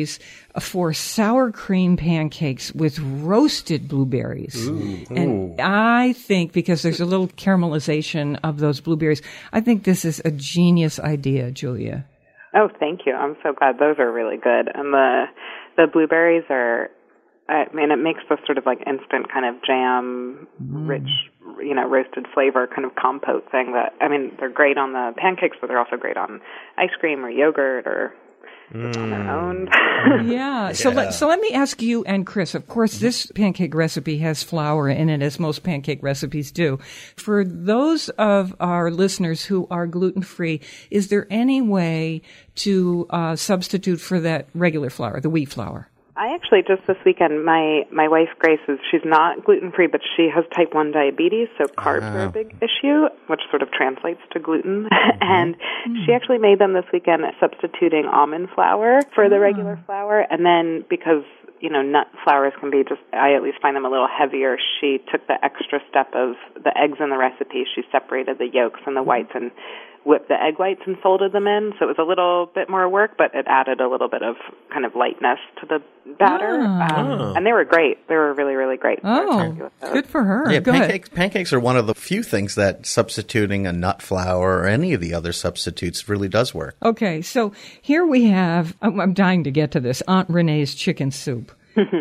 [SPEAKER 5] for sour cream pancakes with roasted blueberries. And I think, because there's a little caramelization of those blueberries, I think this is a genius idea, Julia.
[SPEAKER 12] Oh, thank you. I'm so glad. Those are really good. And the blueberries are, I mean, it makes this sort of like instant kind of jam, rich, roasted flavor kind of compote thing that, I mean, they're great on the pancakes, but they're also great on ice cream or yogurt or on their own.
[SPEAKER 5] Yeah. So let me ask you and Chris. Of course, this pancake recipe has flour in it, as most pancake recipes do. For those of our listeners who are gluten-free, is there any way to substitute for that regular flour, the wheat flour?
[SPEAKER 12] I actually, just this weekend, my wife, Grace, she's not gluten-free, but she has type 1 diabetes, so carbs are a big issue, which sort of translates to gluten. And she actually made them this weekend, substituting almond flour for the regular flour. And then because, nut flours can be I at least find them a little heavier, she took the extra step of the eggs in the recipe. She separated the yolks and the whites and whipped the egg whites and folded them in. So it was a little bit more work, but it added a little bit of kind of lightness to the batter. And they were great. They were really, really great.
[SPEAKER 5] Good for her.
[SPEAKER 7] Yeah,
[SPEAKER 5] Go ahead.
[SPEAKER 7] pancakes are one of the few things that substituting a nut flour or any of the other substitutes really does work.
[SPEAKER 5] Okay, so here we have, I'm dying to get to this, Aunt Renee's chicken soup.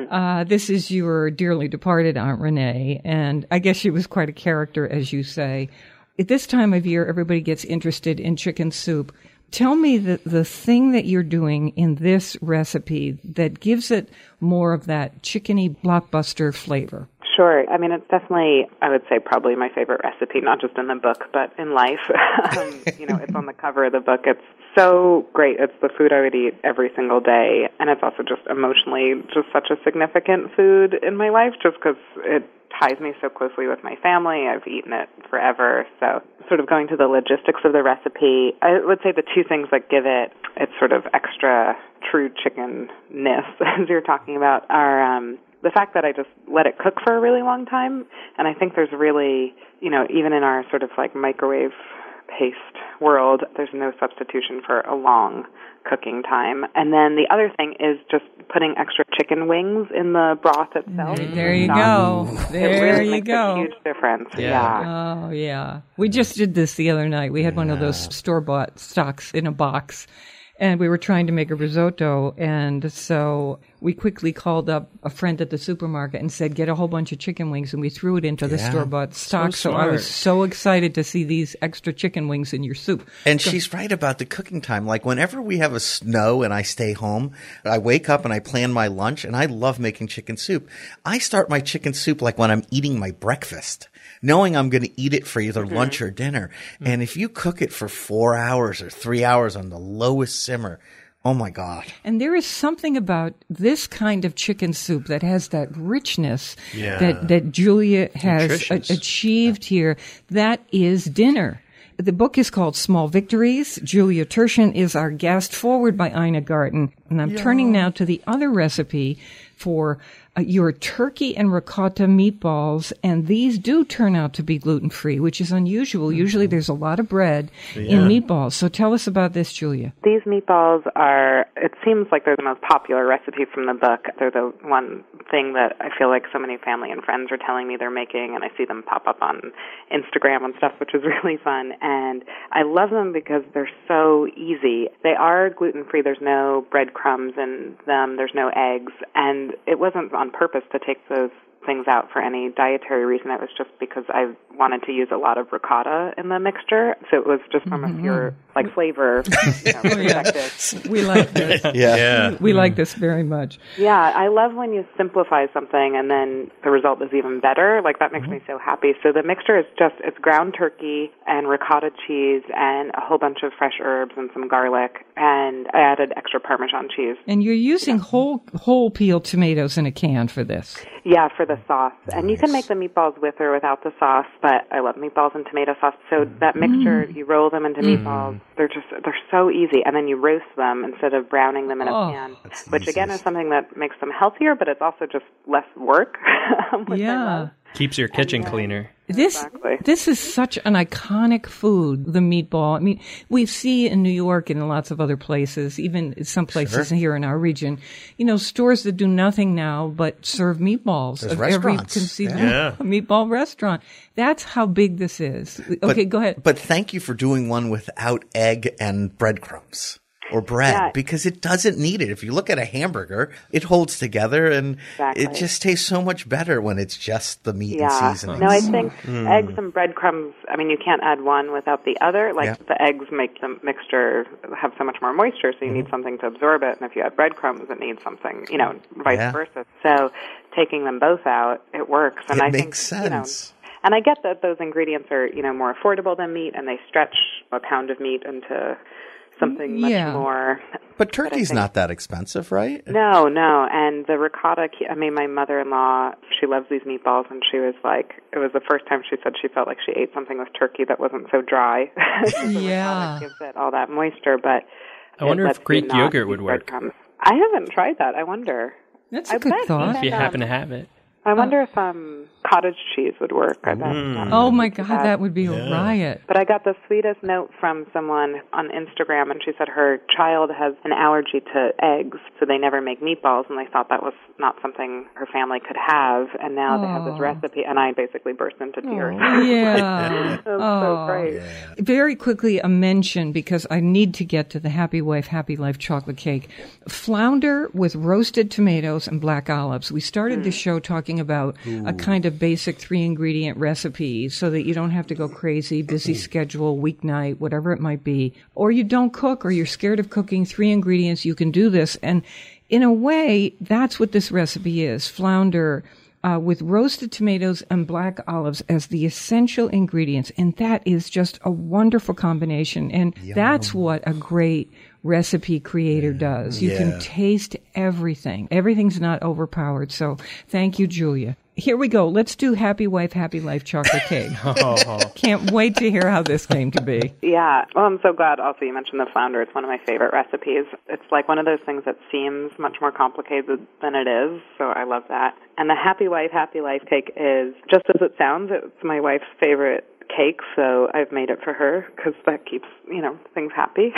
[SPEAKER 5] This is your dearly departed Aunt Renee, and I guess she was quite a character, as you say. At this time of year, everybody gets interested in chicken soup. Tell me the thing that you're doing in this recipe that gives it more of that chickeny blockbuster flavor.
[SPEAKER 12] Sure. I mean, it's definitely, I would say, probably my favorite recipe, not just in the book, but in life. It's on the cover of the book. It's so great. It's the food I would eat every single day. And it's also just emotionally just such a significant food in my life, just because it ties me so closely with my family. I've eaten it forever. So sort of going to the logistics of the recipe, I would say the two things that give it its sort of extra true chicken-ness, as you're talking about, are the fact that I just let it cook for a really long time. And I think there's really, even in our sort of like microwave-paced world, there's no substitution for a long cooking time. And then the other thing is just putting extra chicken wings in the broth itself.
[SPEAKER 5] There you go. There you go.
[SPEAKER 12] A huge difference. Yeah.
[SPEAKER 5] Oh, yeah. We just did this the other night. We had one of those store-bought stocks in a box, and we were trying to make a risotto, and so we quickly called up a friend at the supermarket and said, get a whole bunch of chicken wings, and we threw it into the store-bought stock. So I was so excited to see these extra chicken wings in your soup.
[SPEAKER 7] And she's right about the cooking time. Like whenever we have a snow and I stay home, I wake up and I plan my lunch, and I love making chicken soup. I start my chicken soup like when I'm eating my breakfast, knowing I'm going to eat it for either lunch or dinner. And if you cook it for 4 hours or 3 hours on the lowest simmer, oh my God.
[SPEAKER 5] And there is something about this kind of chicken soup that has that richness that Julia has achieved here. That is dinner. The book is called Small Victories. Julia Turshen is our guest, forward by Ina Garten. And I'm turning now to the other recipe for your turkey and ricotta meatballs, and these do turn out to be gluten-free, which is unusual. Usually there's a lot of bread in meatballs. So tell us about this, Julia.
[SPEAKER 12] These meatballs are, it seems like they're the most popular recipe from the book. They're the one thing that I feel like so many family and friends are telling me they're making, and I see them pop up on Instagram and stuff, which is really fun. And I love them because they're so easy. They are gluten-free. There's no breadcrumbs in them. There's no eggs. And it wasn't on purpose to take those things out for any dietary reason. It was just because I wanted to use a lot of ricotta in the mixture. So it was just from a pure, flavor perspective.
[SPEAKER 5] We like this. We like this very much.
[SPEAKER 12] Yeah, I love when you simplify something and then the result is even better. Like, that makes me so happy. So the mixture is it's ground turkey and ricotta cheese and a whole bunch of fresh herbs and some garlic. And I added extra Parmesan cheese.
[SPEAKER 5] And you're using whole peeled tomatoes in a can for this.
[SPEAKER 12] Yeah, for the sauce. And you can make the meatballs with or without the sauce, but I love meatballs and tomato sauce. So that mixture, you roll them into meatballs. They're so easy. And then you roast them instead of browning them in a pan, which again is something that makes them healthier, but it's also just less work.
[SPEAKER 8] Keeps your kitchen cleaner.
[SPEAKER 5] This is such an iconic food, the meatball. I mean, we see in New York and in lots of other places, even some places here in our region, stores that do nothing now but serve meatballs.
[SPEAKER 7] There's
[SPEAKER 5] of
[SPEAKER 7] restaurants.
[SPEAKER 5] every conceivable meatball restaurant. That's how big this is. Okay, go ahead.
[SPEAKER 7] But thank you for doing one without egg and breadcrumbs. Or bread, because it doesn't need it. If you look at a hamburger, it holds together, and it just tastes so much better when it's just the meat and seasoning.
[SPEAKER 12] No, I think eggs and breadcrumbs, I mean, you can't add one without the other. Like, the eggs make the mixture have so much more moisture, so you need something to absorb it. And if you add breadcrumbs, it needs something, vice versa. So taking them both out, it works. And I
[SPEAKER 7] makes
[SPEAKER 12] think,
[SPEAKER 7] sense.
[SPEAKER 12] And I get that those ingredients are, more affordable than meat, and they stretch a pound of meat into something much more.
[SPEAKER 7] But turkey's not that expensive, right?
[SPEAKER 12] No. And the ricotta, my mother-in-law, she loves these meatballs, and she was like, it was the first time she said she felt like she ate something with turkey that wasn't so dry. Ricotta gives it all that moisture, but
[SPEAKER 8] I wonder if Greek yogurt would work.
[SPEAKER 12] I haven't tried that. I wonder.
[SPEAKER 5] That's a good thought.
[SPEAKER 8] If you happen to have it.
[SPEAKER 12] I wonder if cottage cheese would work. I bet.
[SPEAKER 5] Oh my God, that would be a riot.
[SPEAKER 12] But I got the sweetest note from someone on Instagram, and she said her child has an allergy to eggs, so they never make meatballs, and they thought that was not something her family could have, and now they have this recipe, and I basically burst into tears.
[SPEAKER 5] Yeah.
[SPEAKER 12] It was so great.
[SPEAKER 5] Yeah. Very quickly, a mention, because I need to get to the Happy Wife, Happy Life chocolate cake. Flounder with roasted tomatoes and black olives. We started the show talking about a kind of basic 3-ingredient recipe so that you don't have to go crazy, busy schedule, weeknight, whatever it might be. Or you don't cook, or you're scared of cooking. 3 ingredients, you can do this. And in a way, that's what this recipe is. Flounder with roasted tomatoes and black olives as the essential ingredients. And that is just a wonderful combination. And that's what a great recipe creator does. You can taste everything. Everything's not overpowered. So thank you, Julia. Here we go. Let's do Happy Wife, Happy Life chocolate cake. Can't wait to hear how this came to be.
[SPEAKER 12] Yeah. Well, I'm so glad also you mentioned the flounder. It's one of my favorite recipes. It's like one of those things that seems much more complicated than it is, so I love that. And the Happy Wife, Happy Life cake is, just as it sounds, it's my wife's favorite cake, so I've made it for her because that keeps, things happy.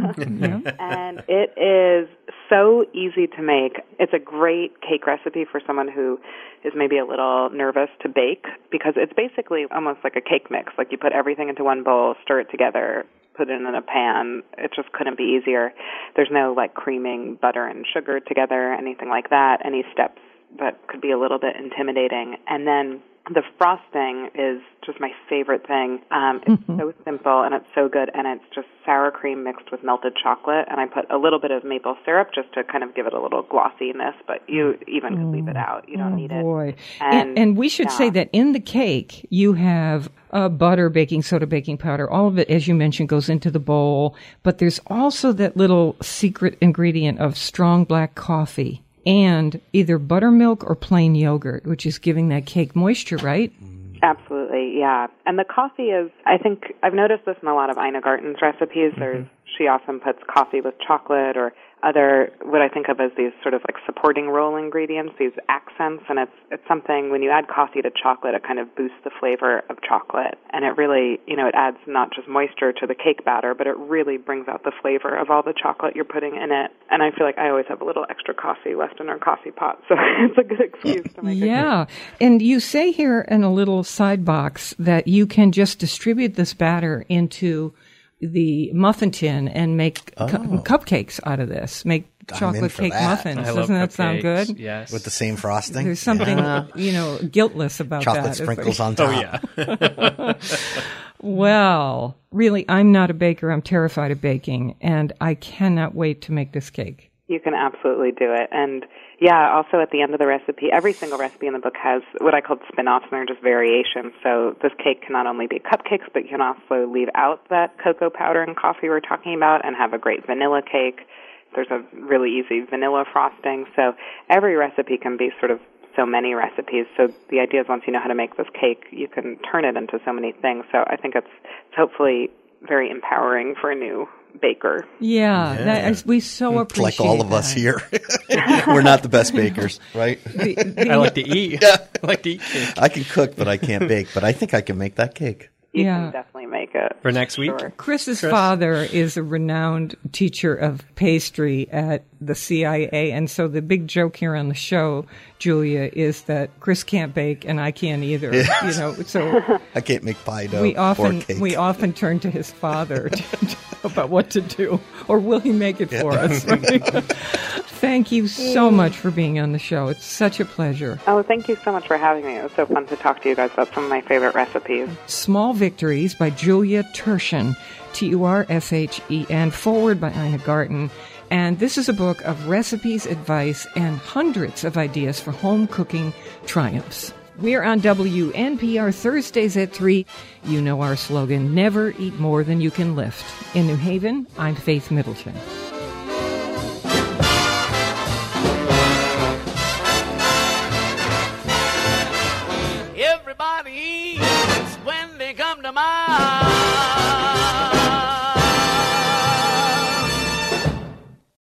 [SPEAKER 12] And it is so easy to make. It's a great cake recipe for someone who is maybe a little nervous to bake, because it's basically almost like a cake mix. Like, you put everything into one bowl, stir it together, put it in a pan. It just couldn't be easier. There's no creaming butter and sugar together, anything like that, any steps that could be a little bit intimidating. And then the frosting is just my favorite thing. It's so simple, and it's so good, and it's just sour cream mixed with melted chocolate, and I put a little bit of maple syrup just to kind of give it a little glossiness, but you even could leave it out. You don't need it.
[SPEAKER 5] And we should say that in the cake, you have butter, baking soda, baking powder. All of it, as you mentioned, goes into the bowl, but there's also that little secret ingredient of strong black coffee and either buttermilk or plain yogurt, which is giving that cake moisture, right?
[SPEAKER 12] Absolutely, yeah. And the coffee is, I think, I've noticed this in a lot of Ina Garten's recipes. She often puts coffee with chocolate or other, what I think of as these sort of supporting role ingredients, these accents, and it's something, when you add coffee to chocolate, it kind of boosts the flavor of chocolate, and it really, it adds not just moisture to the cake batter, but it really brings out the flavor of all the chocolate you're putting in it, and I feel like I always have a little extra coffee left in our coffee pot, so it's a good excuse to make it.
[SPEAKER 5] And you say here in a little side box that you can just distribute this batter into the muffin tin and make cupcakes out of this. Make chocolate cake muffins. Doesn't that sound good?
[SPEAKER 8] Yes.
[SPEAKER 7] With the same frosting?
[SPEAKER 5] There's something, guiltless about
[SPEAKER 7] chocolate
[SPEAKER 5] that.
[SPEAKER 7] Chocolate sprinkles on top.
[SPEAKER 8] Oh, yeah.
[SPEAKER 5] Well, really, I'm not a baker. I'm terrified of baking, and I cannot wait to make this cake.
[SPEAKER 12] You can absolutely do it. And also at the end of the recipe, every single recipe in the book has what I call spin-offs, and they're just variations. So this cake can not only be cupcakes, but you can also leave out that cocoa powder and coffee we're talking about and have a great vanilla cake. There's a really easy vanilla frosting. So every recipe can be sort of so many recipes. So the idea is, once you know how to make this cake, you can turn it into so many things. So I think it's hopefully very empowering for a new baker.
[SPEAKER 5] Yeah. We so appreciate
[SPEAKER 7] like all of us here. We're not the best bakers, right?
[SPEAKER 8] I like to eat.
[SPEAKER 7] Yeah.
[SPEAKER 8] I like to eat cake.
[SPEAKER 7] I can cook, but I can't bake. But I think I can make that cake.
[SPEAKER 12] You can definitely make it.
[SPEAKER 8] For next week?
[SPEAKER 12] Sure.
[SPEAKER 5] Chris's father is a renowned teacher of pastry at the CIA, and so the big joke here on the show, Julia, is that Chris can't bake and I can't either.
[SPEAKER 7] Yes.
[SPEAKER 5] You know, so
[SPEAKER 7] I can't make pie dough
[SPEAKER 5] or
[SPEAKER 7] cake.
[SPEAKER 5] We often turn to his father about what to do, or will he make it for us? Right? Thank you so much for being on the show. It's such a pleasure.
[SPEAKER 12] Oh, thank you so much for having me. It was so fun to talk to you guys about some of my favorite recipes.
[SPEAKER 5] Small Victories by Julia Turshen, Turshen, forward by Ina Garten. And this is a book of recipes, advice, and hundreds of ideas for home cooking triumphs. We're on WNPR Thursdays at 3. You know our slogan, never eat more than you can lift. In New Haven, I'm Faith Middleton.
[SPEAKER 11] Everybody eats when they come to my